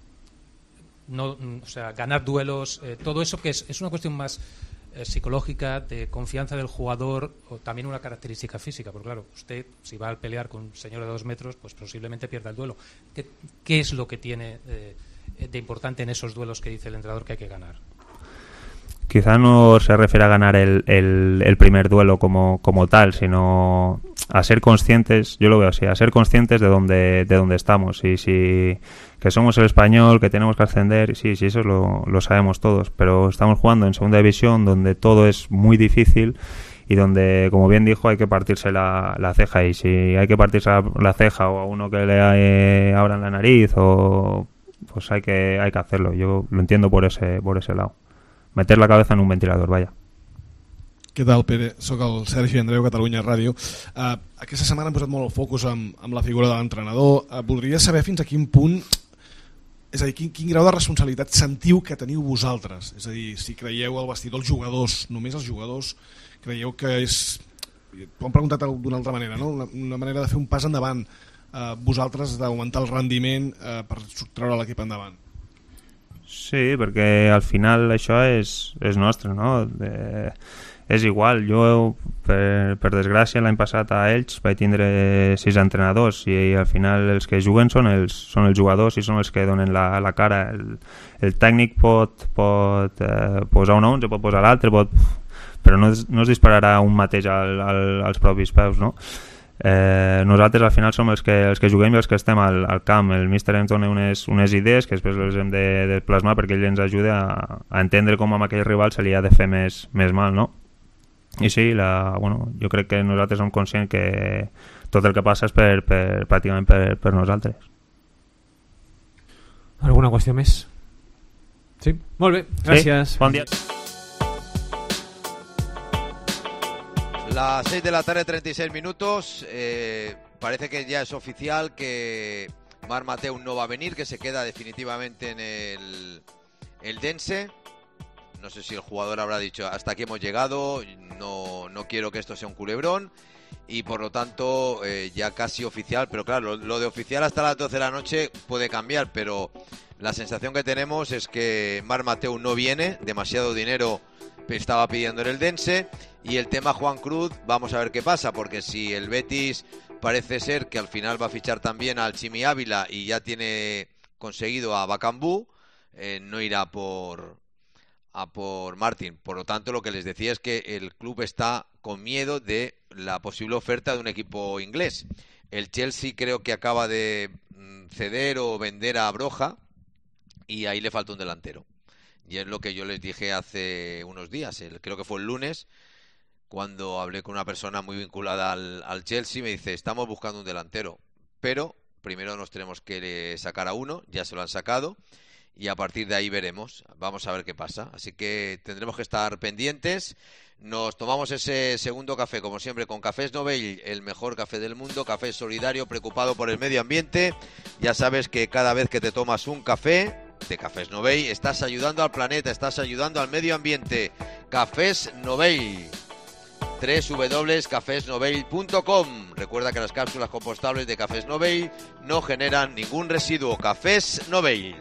no, o sea, ganar duelos, eh, todo eso que es, es una cuestión más eh, psicológica, de confianza del jugador, o también una característica física, porque claro, usted si va a pelear con un señor de dos metros, pues posiblemente pierda el duelo. ¿Qué, qué es lo que tiene eh, de importante en esos duelos que dice el entrenador que hay que ganar? Quizá no se refiere a ganar el, el, el primer duelo como, como tal, sino a ser conscientes, yo lo veo así, a ser conscientes de dónde, de dónde estamos. Y si que somos el Español, que tenemos que ascender, sí, sí, eso lo, lo sabemos todos, pero estamos jugando en segunda división donde todo es muy difícil y donde, como bien dijo, hay que partirse la, la ceja. Y si hay que partirse la, la ceja o a uno que le eh, abran la nariz o pues hay que, hay que hacerlo. Yo lo entiendo por ese, por ese lado. Meter la cabeza en un ventilador, vaya. Què tal, Pere? Soc el Sergi Andreu, Catalunya Ràdio. Uh, aquesta setmana hem posat molt el focus amb, amb la figura de l'entrenador. Uh, voldria saber fins a quin punt, és a dir, quin, quin grau de responsabilitat sentiu que teniu vosaltres. És a dir, si creieu al vestidor, els jugadors, només els jugadors, creieu que és... Ho hem preguntat d'una altra manera, no? Una, una manera de fer un pas endavant, uh, vosaltres d'augmentar el rendiment uh, per treure l'equip endavant. Sí, perquè al final això és, és nostre, no? De... És igual, jo per, per desgràcia l'any passat a Elx vaig tindre sis entrenadors i al final els que juguen són els, són els jugadors i són els que donen la, la cara. El, el tècnic pot, pot eh, posar un onze, pot posar l'altre, pot... però no es, no es dispararà un mateix al, al, als propis peus, no? Eh, nosaltres al final som els que, els que juguem i els que estem al, al camp. El míster ens dona unes, unes idees que després les hem de, de plasmar perquè ell ens ajuda a, a entendre com amb aquell rival se li ha de fer més, més mal, no? I sí, la, bueno, jo crec que nosaltres som conscients que tot el que passa és per, per, pràcticament per, per nosaltres. Alguna qüestió més? Sí? Molt bé, gràcies. Sí, bon dia. Las seis de la tarde, treinta y seis minutos. Eh, parece que ya es oficial que Marc Mateu no va a venir, que se queda definitivamente en el, el Dense. No sé si el jugador habrá dicho hasta aquí hemos llegado, no, no quiero que esto sea un culebrón y por lo tanto eh, ya casi oficial, pero claro, lo, lo de oficial hasta las doce de la noche puede cambiar, pero la sensación que tenemos es que Marc Mateu no viene, demasiado dinero estaba pidiendo en el Dense y el tema Juan Cruz, vamos a ver qué pasa, porque si el Betis parece ser que al final va a fichar también al Chimi Ávila y ya tiene conseguido a Bakambu, eh, no irá por... a por Martin. Por lo tanto, lo que les decía es que el club está con miedo de la posible oferta de un equipo inglés. El Chelsea creo que acaba de ceder o vender a Broja y ahí le falta un delantero. Y es lo que yo les dije hace unos días, el, creo que fue el lunes, cuando hablé con una persona muy vinculada al, al Chelsea, me dice, estamos buscando un delantero, pero primero nos tenemos que sacar a uno, ya se lo han sacado, y a partir de ahí veremos, vamos a ver qué pasa. Así que tendremos que estar pendientes. Nos tomamos ese segundo café, como siempre, con Cafés Novell, el mejor café del mundo, café solidario, preocupado por el medio ambiente. Ya sabes que cada vez que te tomas un café de Cafés Novell, estás ayudando al planeta, estás ayudando al medio ambiente. Cafés Novell. doble u doble u doble u punto cafés novell punto com. Recuerda que las cápsulas compostables de Cafés Novell no generan ningún residuo. Cafés Novell.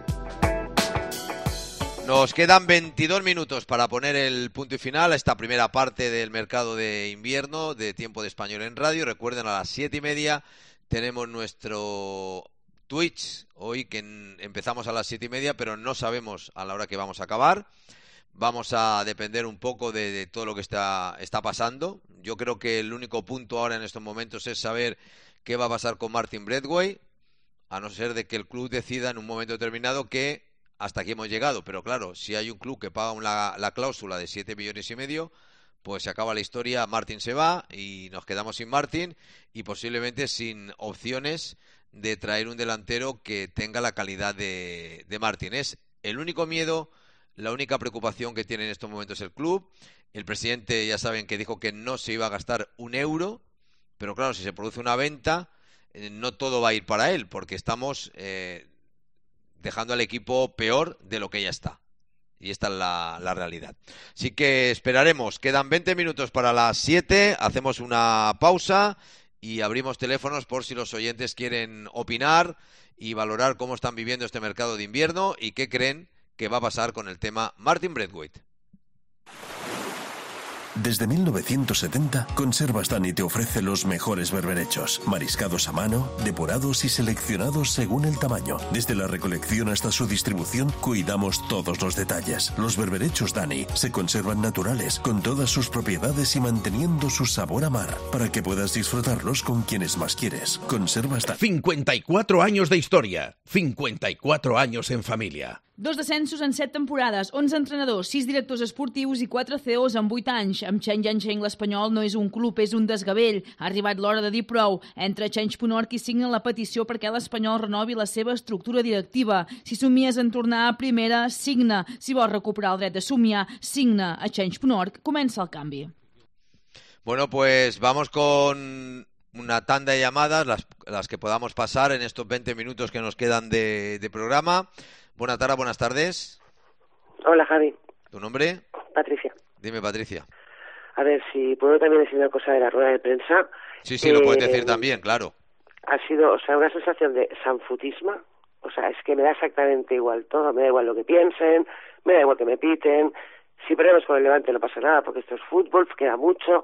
Nos quedan veintidós minutos para poner el punto y final a esta primera parte del mercado de invierno de Tiempo de Español en Radio. Recuerden, a las siete y media tenemos nuestro Twitch. Hoy que empezamos a las siete y media, pero no sabemos a la hora que vamos a acabar. Vamos a depender un poco de, de todo lo que está, está pasando. Yo creo que el único punto ahora en estos momentos es saber qué va a pasar con Martin Braithwaite, a no ser de que el club decida en un momento determinado que hasta aquí hemos llegado, pero claro, si hay un club que paga una, la cláusula de siete millones y medio, pues se acaba la historia, Martin se va y nos quedamos sin Martin y posiblemente sin opciones de traer un delantero que tenga la calidad de, de Martin. Es el único miedo, la única preocupación que tiene en estos momentos el club. El presidente, ya saben, que dijo que no se iba a gastar un euro, pero claro, si se produce una venta, eh, no todo va a ir para él, porque estamos... Eh, dejando al equipo peor de lo que ya está. Y esta es la, la realidad. Así que esperaremos. Quedan veinte minutos para las siete. Hacemos una pausa y abrimos teléfonos por si los oyentes quieren opinar y valorar cómo están viviendo este mercado de invierno y qué creen que va a pasar con el tema Martin Braithwaite. Desde mil novecientos setenta, Conservas Dani te ofrece los mejores berberechos, mariscados a mano, depurados y seleccionados según el tamaño. Desde la recolección hasta su distribución, cuidamos todos los detalles. Los berberechos Dani se conservan naturales, con todas sus propiedades y manteniendo su sabor a mar, para que puedas disfrutarlos con quienes más quieres. Conservas Dani. cincuenta y cuatro años de historia, cincuenta y cuatro años en familia. Dos descensos en set temporades, onze entrenadors, sis directors esportius i quatre C E Os en vuit anys. Amb Cheng Yancheng l'Espanyol no és un club, és un desgavell. Ha arribat l'hora de dir prou. Entra a change punt org i signa la petició perquè l'Espanyol renovi la seva estructura directiva. Si somies en tornar a primera, signa. Si vols recuperar el dret de somiar, signa. A change punt org comença el canvi. Bueno, pues vamos con una tanda de llamadas, las, las que podamos pasar en estos veinte minutos que nos quedan de, de programa. Buenas tardes, buenas tardes. Hola, Javi. ¿Tu nombre? Patricia. Dime, Patricia. A ver, si puedo también decir una cosa de la rueda de prensa. Sí, sí, eh, lo puedes decir también, claro. Ha sido, o sea, una sensación de sanfutismo. O sea, es que me da exactamente igual todo. Me da igual lo que piensen, me da igual que me piten. Si perdemos con el Levante no pasa nada porque esto es fútbol, queda mucho.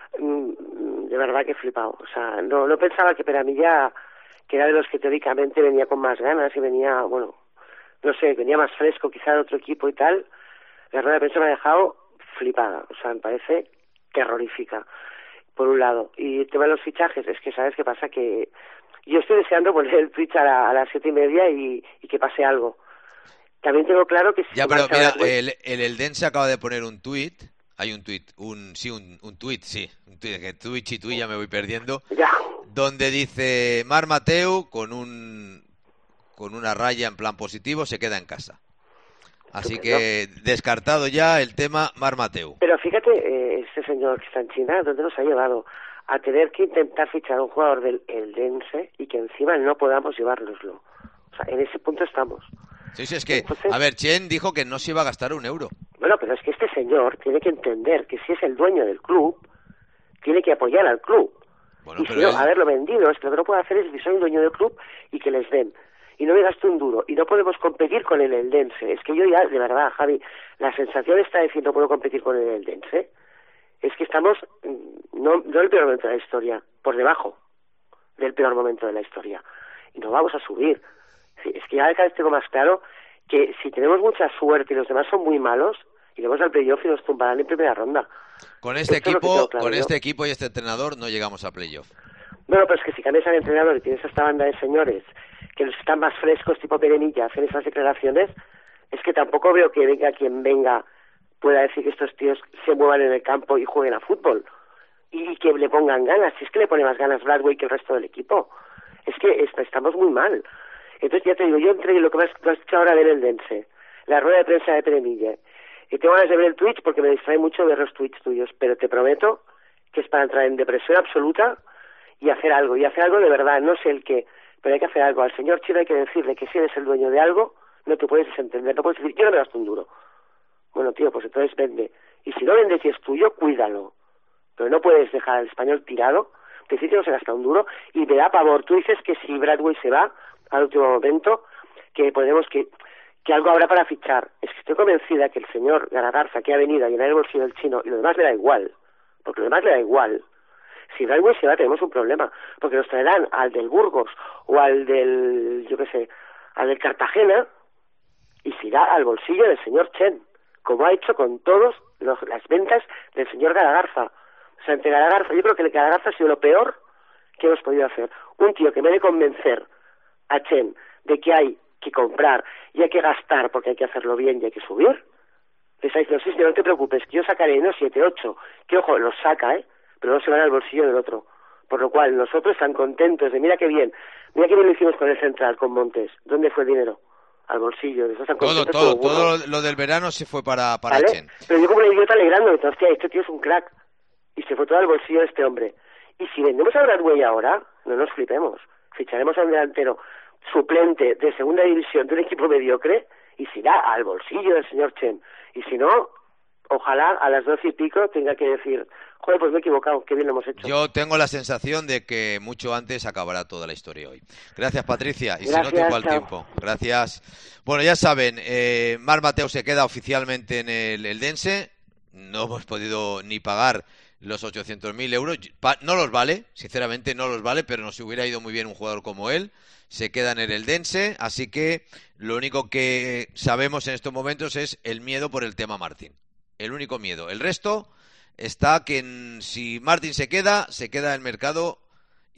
De verdad que he flipado. O sea, no, no pensaba que Peramilla, que era de los que teóricamente venía con más ganas y venía, bueno, no sé, venía más fresco quizá de otro equipo y tal. La rueda de prensa me ha dejado flipada. O sea, me parece terrorífica, por un lado. Y el tema de los fichajes, es que ¿sabes qué pasa? Que yo estoy deseando poner el Twitch a, la, a las siete y media y, y que pase algo. También tengo claro que... Si ya, pero mira, el, el Eldense acaba de poner un tuit. Hay un tuit, un, sí, un, un tuit, sí. Un tuit, que Twitch y Twitch ya me voy perdiendo. Ya. Donde dice, Marc Mateu, con un con una raya en plan positivo, se queda en casa. Así que descartado ya el tema Marc Mateu. Pero fíjate, eh, este señor que está en China, ¿dónde nos ha llevado? A tener que intentar fichar a un jugador del Eldense y que encima no podamos llevárnoslo. O sea, en ese punto estamos. Sí, sí, es que, Entonces, a ver, Chen dijo que no se iba a gastar un euro. Bueno, pero es que este señor tiene que entender que si es el dueño del club, tiene que apoyar al club. Bueno, y si pero no, él... haberlo vendido, es que lo que no puedo hacer es que soy un dueño del club y que les den. Y no me gasto un duro. Y no podemos competir con el Eldense. Es que yo ya, de verdad, Javi, la sensación está de decir no puedo competir con el Eldense. Es que estamos, no, no en el peor momento de la historia, por debajo del peor momento de la historia. Y no vamos a subir. Es que ya cada vez tengo más claro que si tenemos mucha suerte y los demás son muy malos, iremos al playoff y nos tumbarán en primera ronda. Con este Esto es lo que equipo, tengo claro con yo. este equipo y este entrenador no llegamos a playoff. Bueno, pero es que si cambias al entrenador y tienes esta banda de señores que los están más frescos, tipo Perenilla, hacen esas declaraciones, es que tampoco veo que venga quien venga pueda decir que estos tíos se muevan en el campo y jueguen a fútbol. Y que le pongan ganas. Si es que le pone más ganas Bradway que el resto del equipo. Es que est- estamos muy mal. Entonces ya te digo, yo entre lo que me has, me has dicho ahora ver el Dense, la rueda de prensa de Peremilla, y tengo ganas de ver el Twitch porque me distrae mucho ver los tweets tuyos, pero te prometo que es para entrar en depresión absoluta y hacer algo, y hacer algo de verdad, no sé el qué, pero hay que hacer algo. Al señor Chino hay que decirle que si eres el dueño de algo, no te puedes desentender, no puedes decir, yo no me gasto un duro. Bueno, tío, pues entonces vende. Y si no vendes y es tuyo, cuídalo. Pero no puedes dejar al Español tirado, decir que no se gasta un duro, y me da pavor. Tú dices que si Bradway se va al último momento, que podemos que que algo habrá para fichar. Es que estoy convencida que el señor Garagarza, que ha venido a llenar el bolsillo del Chino, y lo demás le da igual, porque lo demás le da igual. Si Bradway se va, tenemos un problema, porque nos traerán al del Burgos o al del, yo qué sé, al del Cartagena, y se irá al bolsillo del señor Chen, como ha hecho con todas las ventas del señor Garagarza. O sea, entre Garagarza, yo creo que el Garagarza ha sido lo peor que hemos podido hacer. Un tío que me debe convencer a Chen de que hay que comprar y hay que gastar porque hay que hacerlo bien y hay que subir. Les ha dicho, sí, no te preocupes, que yo sacaré unos siete, ocho, que ojo, los saca, ¿eh? Pero no se van al bolsillo del otro. Por lo cual, nosotros están contentos de, mira qué bien, mira qué bien lo hicimos con el Central, con Montes. ¿Dónde fue el dinero? Al bolsillo. Nosotros están Todo, contentos todo, como burros. todo lo del verano se fue para, para ¿Vale? Chen. Pero yo como un idiota alegrándome, hostia, este tío es un crack. Y se fue todo al bolsillo de este hombre. Y si vendemos a Bradway ahora, no nos flipemos. Ficharemos a un delantero suplente de segunda división de un equipo mediocre y se irá al bolsillo del señor Chen. Y si no, ojalá a las doce y pico tenga que decir, joder, pues me he equivocado, qué bien lo hemos hecho. Yo tengo la sensación de que mucho antes acabará toda la historia hoy. Gracias, Patricia. Y Gracias, si no, tengo el chao. tiempo. Gracias. Bueno, ya saben, eh, Marc Mateu se queda oficialmente en el Eldense. No hemos podido ni pagar los ochocientos mil euros. Pa- no los vale, sinceramente no los vale, pero nos hubiera ido muy bien un jugador como él. Se queda en el Eldense, así que lo único que sabemos en estos momentos es el miedo por el tema Martín. El único miedo. El resto está que en- si Martín se queda, se queda el mercado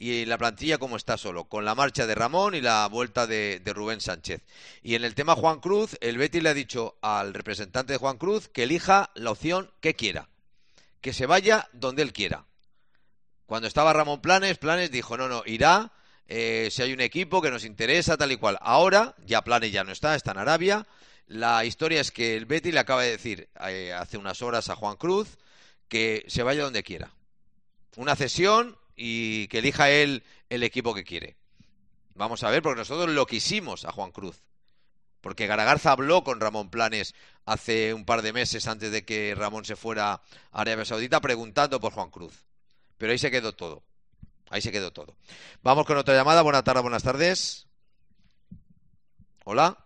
y la plantilla como está solo, con la marcha de Ramón y la vuelta de, de Rubén Sánchez. Y en el tema Juan Cruz, el Betis le ha dicho al representante de Juan Cruz que elija la opción que quiera, que se vaya donde él quiera. Cuando estaba Ramón Planes, Planes dijo, no, no, irá eh, si hay un equipo que nos interesa, tal y cual. Ahora, ya Planes ya no está, está en Arabia. La historia es que el Betis le acaba de decir eh, hace unas horas a Juan Cruz que se vaya donde quiera. Una cesión y que elija él el equipo que quiere. Vamos a ver, porque nosotros lo quisimos a Juan Cruz. Porque Garagarza habló con Ramón Planes hace un par de meses antes de que Ramón se fuera a Arabia Saudita preguntando por Juan Cruz. Pero ahí se quedó todo. Ahí se quedó todo. Vamos con otra llamada. Buenas tardes, buenas tardes. Hola.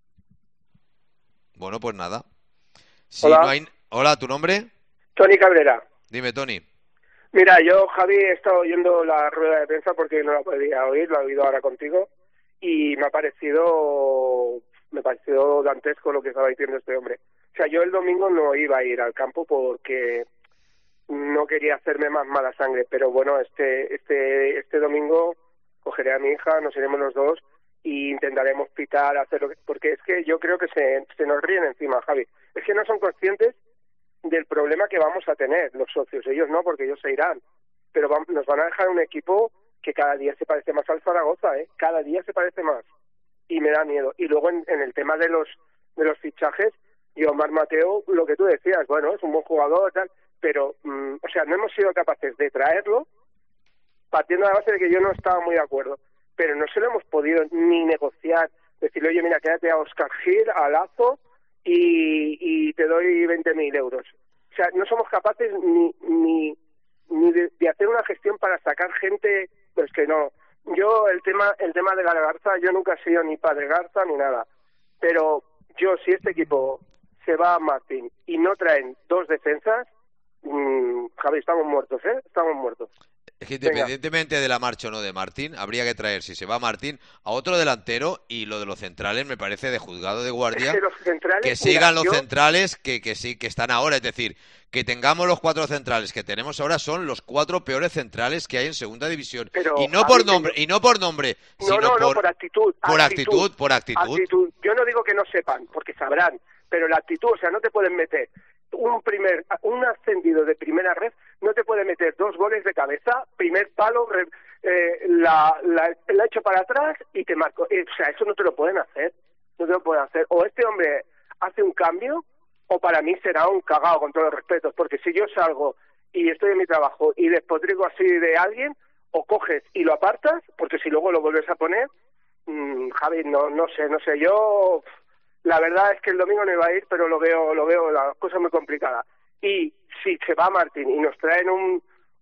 Bueno, pues nada. Si Hola. No hay... Hola, ¿tu nombre? Tony Cabrera. Dime, Tony. Mira, yo, Javi, he estado oyendo la rueda de prensa porque no la podía oír, la he oído ahora contigo, y me ha parecido, me ha parecido dantesco lo que estaba diciendo este hombre. O sea, yo el domingo no iba a ir al campo porque no quería hacerme más mala sangre, pero bueno, este, este, este domingo cogeré a mi hija, nos iremos los dos y intentaremos pitar, hacer lo que, porque es que yo creo que se, se nos ríen encima, Javi. Es que no son conscientes del problema que vamos a tener los socios, ellos no, porque ellos se irán, pero vamos, nos van a dejar un equipo que cada día se parece más al Zaragoza, ¿eh? Cada día se parece más y me da miedo. Y luego en, en el tema de los de los fichajes, y Omar Mateo, lo que tú decías, bueno, es un buen jugador, tal, pero, mmm, o sea, no hemos sido capaces de traerlo partiendo de la base de que yo no estaba muy de acuerdo, pero no se lo hemos podido ni negociar, decirle, oye, mira, quédate a Oscar Gil, a Lazo, y, y te doy veinte mil euros. O sea, no somos capaces ni ni, ni de, de hacer una gestión para sacar gente, pues que no. Yo, el tema el tema de la Garza, yo nunca he sido ni padre Garza ni nada, pero yo, si este equipo se va a Martín y no traen dos defensas, mmm, Javi, estamos muertos, ¿eh? Estamos muertos. Es que independientemente de la marcha o no de Martín, habría que traer, si se va Martín, a otro delantero, y lo de los centrales me parece de juzgado de guardia, es que, los centrales, que sigan mira, los yo... centrales que, que sí, que están ahora, es decir, que tengamos los cuatro centrales que tenemos ahora son los cuatro peores centrales que hay en segunda división. Pero, y no Javi, por nombre, yo... y no por nombre, no, sino no, no, por, por actitud. por actitud, actitud, por actitud. actitud. Yo no digo que no sepan, porque sabrán, pero la actitud, o sea, no te pueden meter un primer un ascendido de primera red, no te puede meter dos goles de cabeza, primer palo, re, eh, la, la, la echo para atrás y te marco. Eh, o sea, eso no te lo pueden hacer, no te lo pueden hacer. O este hombre hace un cambio, o para mí será un cagao, con todos los respetos, porque si yo salgo y estoy en mi trabajo y despotrico así de alguien, o coges y lo apartas, porque si luego lo vuelves a poner, mmm, Javi, no, no sé, no sé, yo... La verdad es que el domingo no iba a ir, pero lo veo, lo veo la cosa muy complicada. Y si se va Martín y nos traen un,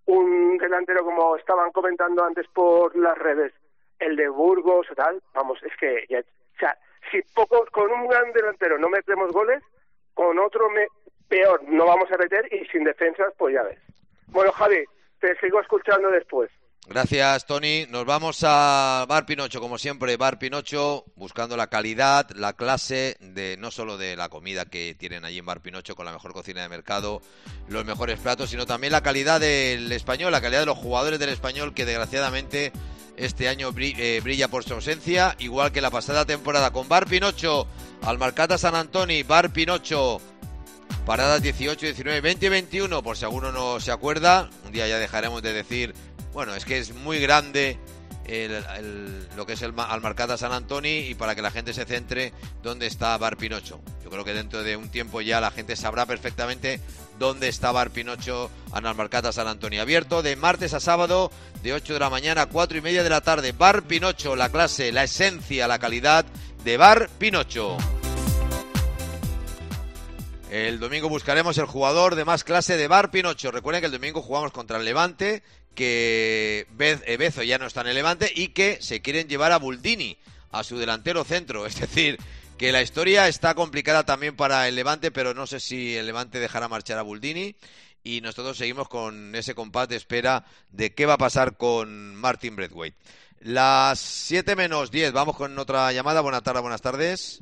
un delantero como estaban comentando antes por las redes, el de Burgos o tal, vamos, es que ya, o sea, si poco, con un gran delantero no metemos goles, con otro me, peor no vamos a meter, y sin defensas, pues ya ves. Bueno, Javi, te sigo escuchando después. Gracias, Tony. Nos vamos a Bar Pinocho, como siempre. Bar Pinocho, buscando la calidad, la clase, de no solo de la comida que tienen allí en Bar Pinocho, con la mejor cocina de mercado, los mejores platos, sino también la calidad del español, la calidad de los jugadores del español, que desgraciadamente este año brilla por su ausencia, igual que la pasada temporada. Con Bar Pinocho, Almarcata San Antoni, Bar Pinocho, paradas dieciocho, diecinueve, veinte y veintiuno, por si alguno no se acuerda. Un día ya dejaremos de decir... Bueno, es que es muy grande el, el, lo que es el Almarcata San Antoni, y para que la gente se centre dónde está Bar Pinocho. Yo creo que dentro de un tiempo ya la gente sabrá perfectamente dónde está Bar Pinocho en Almarcata San Antoni. Abierto de martes a sábado, de ocho de la mañana a cuatro y media de la tarde. Bar Pinocho, la clase, la esencia, la calidad de Bar Pinocho. El domingo buscaremos el jugador de más clase de Bar Pinocho. Recuerden que el domingo jugamos contra el Levante, que Bezo ya no está en el Levante y que se quieren llevar a Buldini, a su delantero centro. Es decir, que la historia está complicada también para el Levante, pero no sé si el Levante dejará marchar a Buldini, y nosotros seguimos con ese compás de espera de qué va a pasar con Martin Braithwaite. Las siete menos diez, vamos con otra llamada. Buenas tardes, buenas tardes.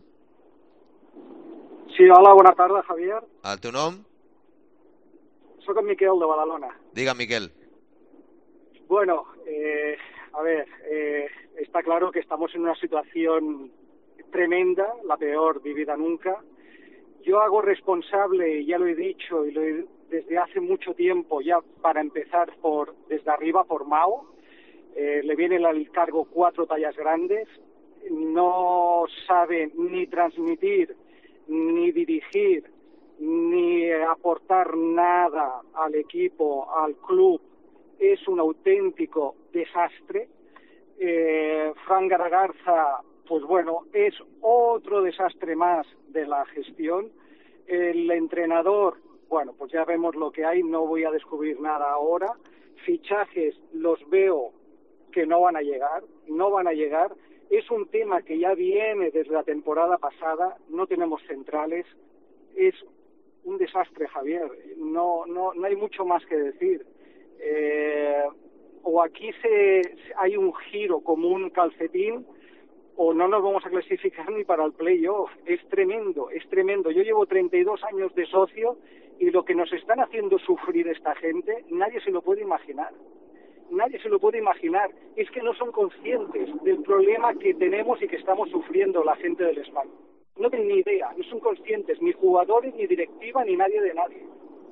Sí, hola, bona tarda, Javier. El teu nom? Soc en Miquel, de Badalona. Diga, Miquel. Bueno, eh, a ver, eh, está claro que estamos en una situación tremenda, la peor vivida nunca. Yo hago responsable, ya lo he dicho, y lo he, desde hace mucho tiempo, ya para empezar por desde arriba, por Mao. Eh, le viene al cargo cuatro tallas grandes, no sabe ni transmitir, ni dirigir, ni aportar nada al equipo, al club. Es un auténtico desastre. Eh, Fran Garagarza, pues bueno, es otro desastre más de la gestión. El entrenador, bueno, pues ya vemos lo que hay, no voy a descubrir nada ahora. Fichajes los veo que no van a llegar, no van a llegar. Es un tema que ya viene desde la temporada pasada, no tenemos centrales, es un desastre, Javier, no, no, no hay mucho más que decir. Eh, o aquí se, hay un giro como un calcetín, o no nos vamos a clasificar ni para el playoff. Es tremendo, es tremendo. Yo llevo treinta y dos años de socio y lo que nos están haciendo sufrir esta gente, nadie se lo puede imaginar. Nadie se lo puede imaginar. Es que no son conscientes del problema que tenemos y que estamos sufriendo la gente del Español. No tienen ni idea, no son conscientes, ni jugadores, ni directiva, ni nadie de nadie.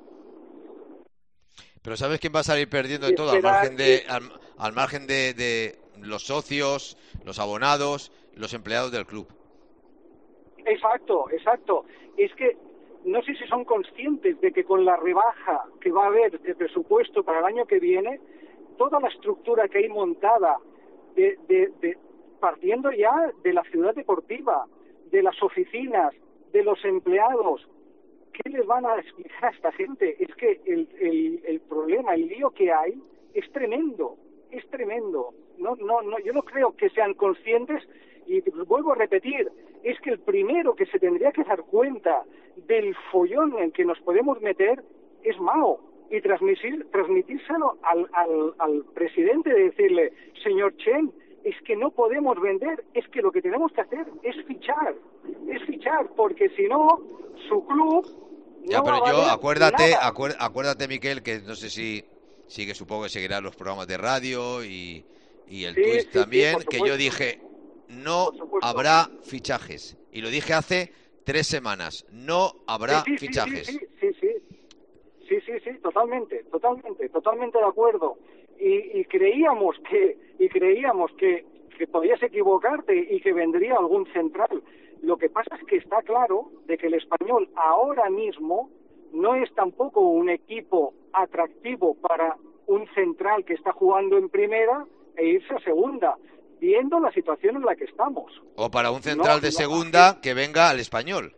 Pero ¿sabes quién va a salir perdiendo de todo? Al margen de, al, al margen de, de los socios, los abonados, los empleados del club. Exacto, exacto. Es que no sé si son conscientes de que con la rebaja que va a haber de presupuesto para el año que viene, toda la estructura que hay montada, de, de, de, partiendo ya de la ciudad deportiva, de las oficinas, de los empleados, ¿qué les van a explicar a esta gente? Es que el, el, el problema, el lío que hay es tremendo, es tremendo. No, no, no, yo no creo que sean conscientes, y vuelvo a repetir, es que el primero que se tendría que dar cuenta del follón en que nos podemos meter es Mao, y transmitir, transmitírselo al, al, al presidente, de decirle, señor Chen, es que no podemos vender, es que lo que tenemos que hacer es fichar, es fichar, porque si no, su club... Ya, no pero va a yo, valer acuérdate, nada. acuérdate, acuérdate, Miquel, que no sé si sigue, supongo que seguirá los programas de radio y, y el Sí, Twitch sí, sí, también, por que yo supuesto. dije, no habrá fichajes. Y lo dije hace tres semanas, no habrá Sí, sí, sí, fichajes. Sí, sí, sí, sí, sí, sí, sí, totalmente, totalmente, totalmente de acuerdo. Y, y creíamos que y creíamos que, que podías equivocarte y que vendría algún central. Lo que pasa es que está claro de que el Español ahora mismo no es tampoco un equipo atractivo para un central que está jugando en primera e irse a segunda, viendo la situación en la que estamos. O para un central No, de no, segunda que venga al Español.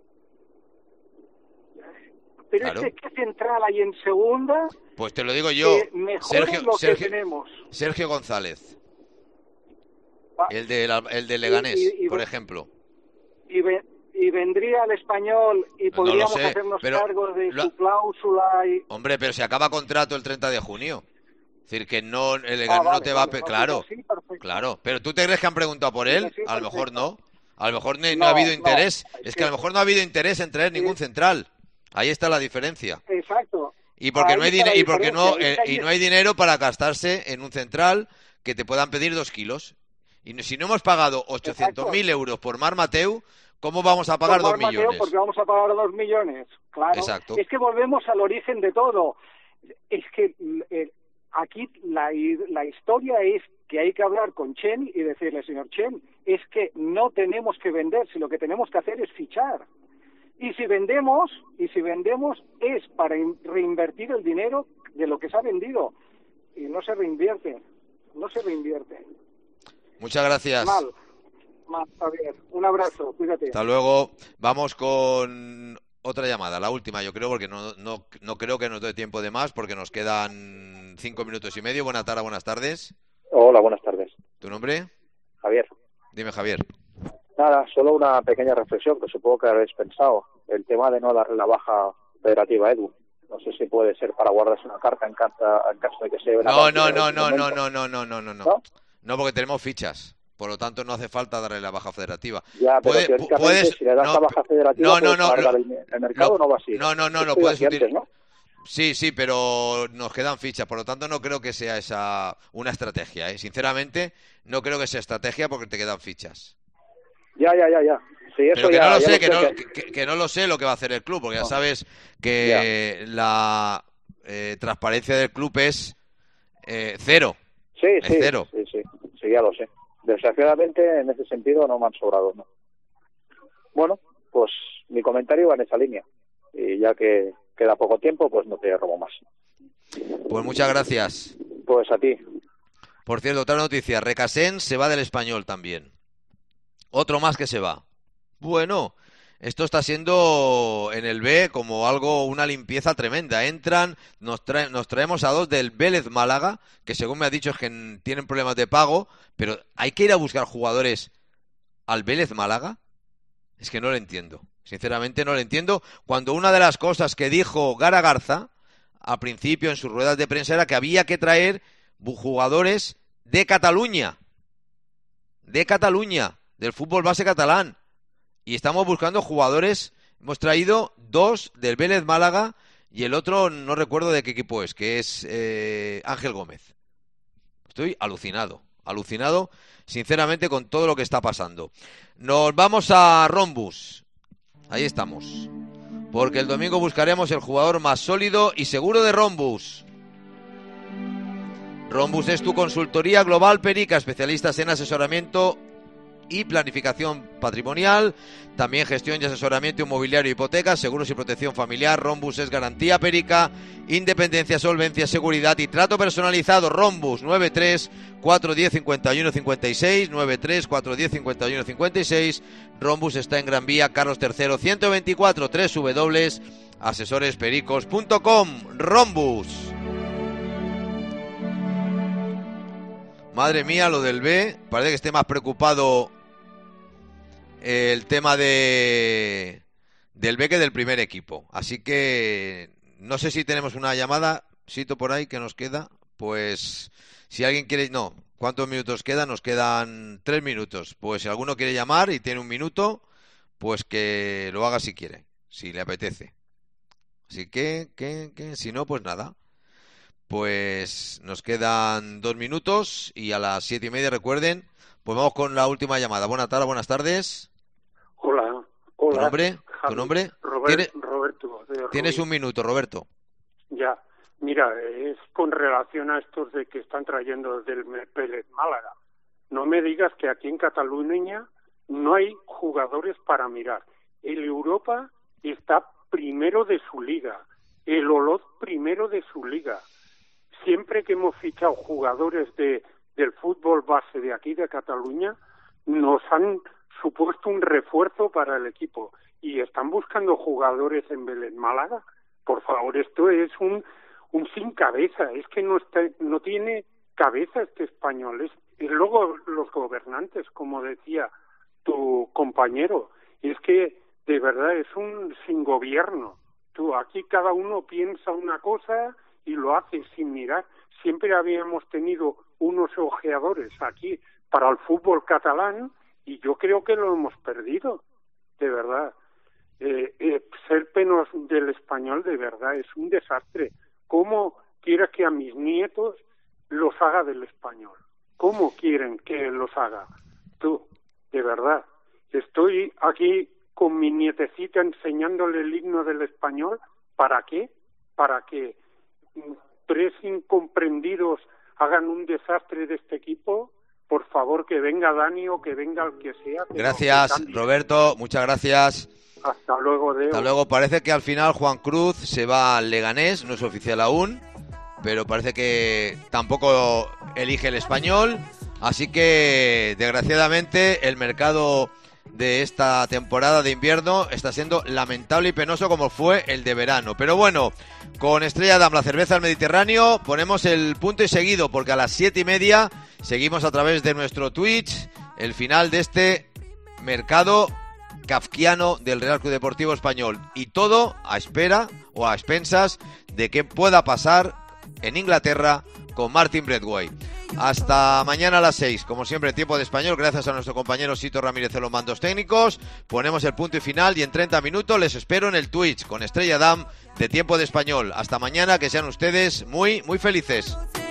Pero Claro. es que ¿qué central hay en segunda? Pues te lo digo yo, que mejore Sergio, lo que Sergio, tenemos. Sergio González, Va. el de, la- el de Leganés, Y- y- y- por ejemplo. Y, ve- y vendría al Español y No lo podríamos sé, hacernos pero cargo de lo- su cláusula y... Hombre, pero se acaba contrato el treinta de junio. Es decir, que no, el Ah, Leganés vale, no te va a... vale, pe- vale, claro, sí, perfecto. claro. Pero ¿tú te crees que han preguntado por él? Sí, A lo mejor perfecto. no. A lo mejor no, no No, ha habido no, interés. es Es que que- a lo mejor no ha habido interés en traer ningún central. Ahí está la diferencia. Exacto. Y porque Ahí no hay está la dine- y porque no diferencia, eh, es que y ahí no hay dinero para gastarse en un central que te puedan pedir dos kilos. Y no- si no hemos pagado ochocientos mil euros por Mar Mateu, ¿cómo vamos a pagar Por dos Mar Mateo, millones? porque vamos a pagar dos millones. Claro. Exacto. Es que volvemos al origen de todo. Es que eh, aquí la, la historia es que hay que hablar con Chen y decirle, señor Chen, es que no tenemos que vender, si lo que tenemos que hacer es fichar. Y si vendemos, y si vendemos es para in- reinvertir el dinero de lo que se ha vendido. Y no se reinvierte, no se reinvierte. Muchas gracias. Mal, mal, Javier. Un abrazo, cuídate. Hasta luego. Vamos con otra llamada, la última yo creo, porque no, no, no creo que nos dé tiempo de más, porque nos quedan cinco minutos y medio. Buenas tardes, buenas tardes. Hola, buenas tardes. ¿Tu nombre? Javier. Dime, Javier. Nada, solo una pequeña reflexión que supongo que habéis pensado. El tema de no darle la baja federativa a Edu. No sé si puede ser para guardarse una carta en, carta, en caso de que se... No, no, no, no, no, no, no, no, no, no, no. No, porque tenemos fichas. Por lo tanto, no hace falta darle la baja federativa. Ya, pero Puede- teóricamente, puedes- si le das no, la baja federativa, no, no, puedes no, guardar lo- el, el mercado, lo- no va así. No, no, no, Esto lo iba puedes así antes, utilizar. ¿no? Sí, sí, pero nos quedan fichas, por lo tanto no creo que sea esa una estrategia, ¿eh? Sinceramente, no creo que sea estrategia porque te quedan fichas. Ya, ya, ya, ya. Sí, eso pero que ya, no lo ya sé, lo que, sé no, que- que- que no lo sé lo que va a hacer el club, porque ya No. sabes que la eh, transparencia del club es eh, cero. Sí, es sí, cero. sí, sí, sí, ya lo sé. Desgraciadamente, en ese sentido, no me han sobrado, ¿no? Bueno, pues mi comentario va en esa línea. Y ya que queda poco tiempo, pues no te robo más. Pues muchas gracias. Pues a ti. Por cierto, otra noticia, Recasens se va del Español también. Otro más que se va. Bueno, esto está siendo en el B como algo, una limpieza tremenda. Entran, nos, trae, nos traemos a dos del Vélez Málaga, que según me ha dicho es que n- tienen problemas de pago, pero hay que ir a buscar jugadores al Vélez Málaga. Es que no lo entiendo. Sinceramente no lo entiendo. Cuando una de las cosas que dijo Gara Garza al principio en sus ruedas de prensa era que había que traer bu- jugadores de Cataluña. De Cataluña, del fútbol base catalán. Y estamos buscando jugadores. Hemos traído dos del Vélez Málaga y el otro no recuerdo de qué equipo es, que es eh, Ángel Gómez. Estoy alucinado, alucinado, sinceramente, con todo lo que está pasando. Nos vamos a Rombus. Ahí estamos. Porque el domingo buscaremos el jugador más sólido y seguro de Rombus. Rombus es tu consultoría global Perica, especialistas en asesoramiento y planificación patrimonial, también gestión y asesoramiento inmobiliario, hipotecas, seguros y protección familiar. Rombus es garantía Perica, independencia, solvencia, seguridad y trato personalizado. Rombus nueve tres cuatro uno cero cinco uno cinco seis, nueve tres cuatro uno cero cinco uno cinco seis. Rombus está en Gran Vía, Carlos tercero, ciento veinticuatro, doble u doble u doble u punto asesores pericos punto com. Rombus. Madre mía, lo del B, parece que esté más preocupado el tema de del B que del primer equipo. Así que no sé si tenemos una llamada, Sito, por ahí que nos queda. Pues si alguien quiere... No, ¿cuántos minutos quedan? Nos quedan tres minutos. Pues si alguno quiere llamar y tiene un minuto, pues que lo haga si quiere, si le apetece. Así que, que, que si no, pues nada. Pues nos quedan dos minutos y a las siete y media, recuerden, pues vamos con la última llamada. Buenas tardes, buenas tardes. Hola, hola. ¿Tu nombre? Javi. ¿Tu nombre? Robert- ¿Tienes, Roberto. de tienes Rubí. un minuto, Roberto. Ya, mira, es con relación a estos de que están trayendo del Vélez Málaga. No me digas que aquí en Cataluña no hay jugadores para mirar. El Europa está primero de su liga, el Olot primero de su liga. Siempre que hemos fichado jugadores de del fútbol base de aquí de Cataluña, nos han supuesto un refuerzo para el equipo y están buscando jugadores en Vélez Málaga. Por favor, esto es un un sin cabeza, es que no está, no tiene cabeza este español. Es, y luego los gobernantes, como decía tu compañero, es que de verdad es un sin gobierno. Tú, aquí cada uno piensa una cosa y lo hace sin mirar. Siempre habíamos tenido unos ojeadores aquí para el fútbol catalán y yo creo que lo hemos perdido, de verdad. Eh, eh, ser penos del español de verdad es un desastre. ¿Cómo quieres que a mis nietos los haga del español? ¿Cómo quieren que los haga? Tú, de verdad. Estoy aquí con mi nietecita enseñándole el himno del español. ¿Para qué? Para que tres incomprendidos hagan un desastre de este equipo. Por favor, que venga Dani o que venga el que sea. Que Gracias, no, que cambie. Roberto, muchas gracias. Hasta luego, Deo. Hasta luego. Parece que al final Juan Cruz se va al Leganés, no es oficial aún, pero parece que tampoco elige el español. Así que, desgraciadamente, el mercado de esta temporada de invierno está siendo lamentable y penoso como fue el de verano. Pero bueno, con Estrella Damm, la cerveza del Mediterráneo, ponemos el punto y seguido, porque a las siete y media seguimos a través de nuestro Twitch el final de este mercado kafkiano del Real Club Deportivo Español, y todo a espera o a expensas de qué pueda pasar en Inglaterra con Martin Braithwaite. Hasta mañana a las seis, como siempre en tiempo de español, gracias a nuestro compañero Sito Ramírez en los mandos técnicos. Ponemos el punto y final y en treinta minutos les espero en el Twitch con Estrella Damm de tiempo de español. Hasta mañana, que sean ustedes muy, muy felices.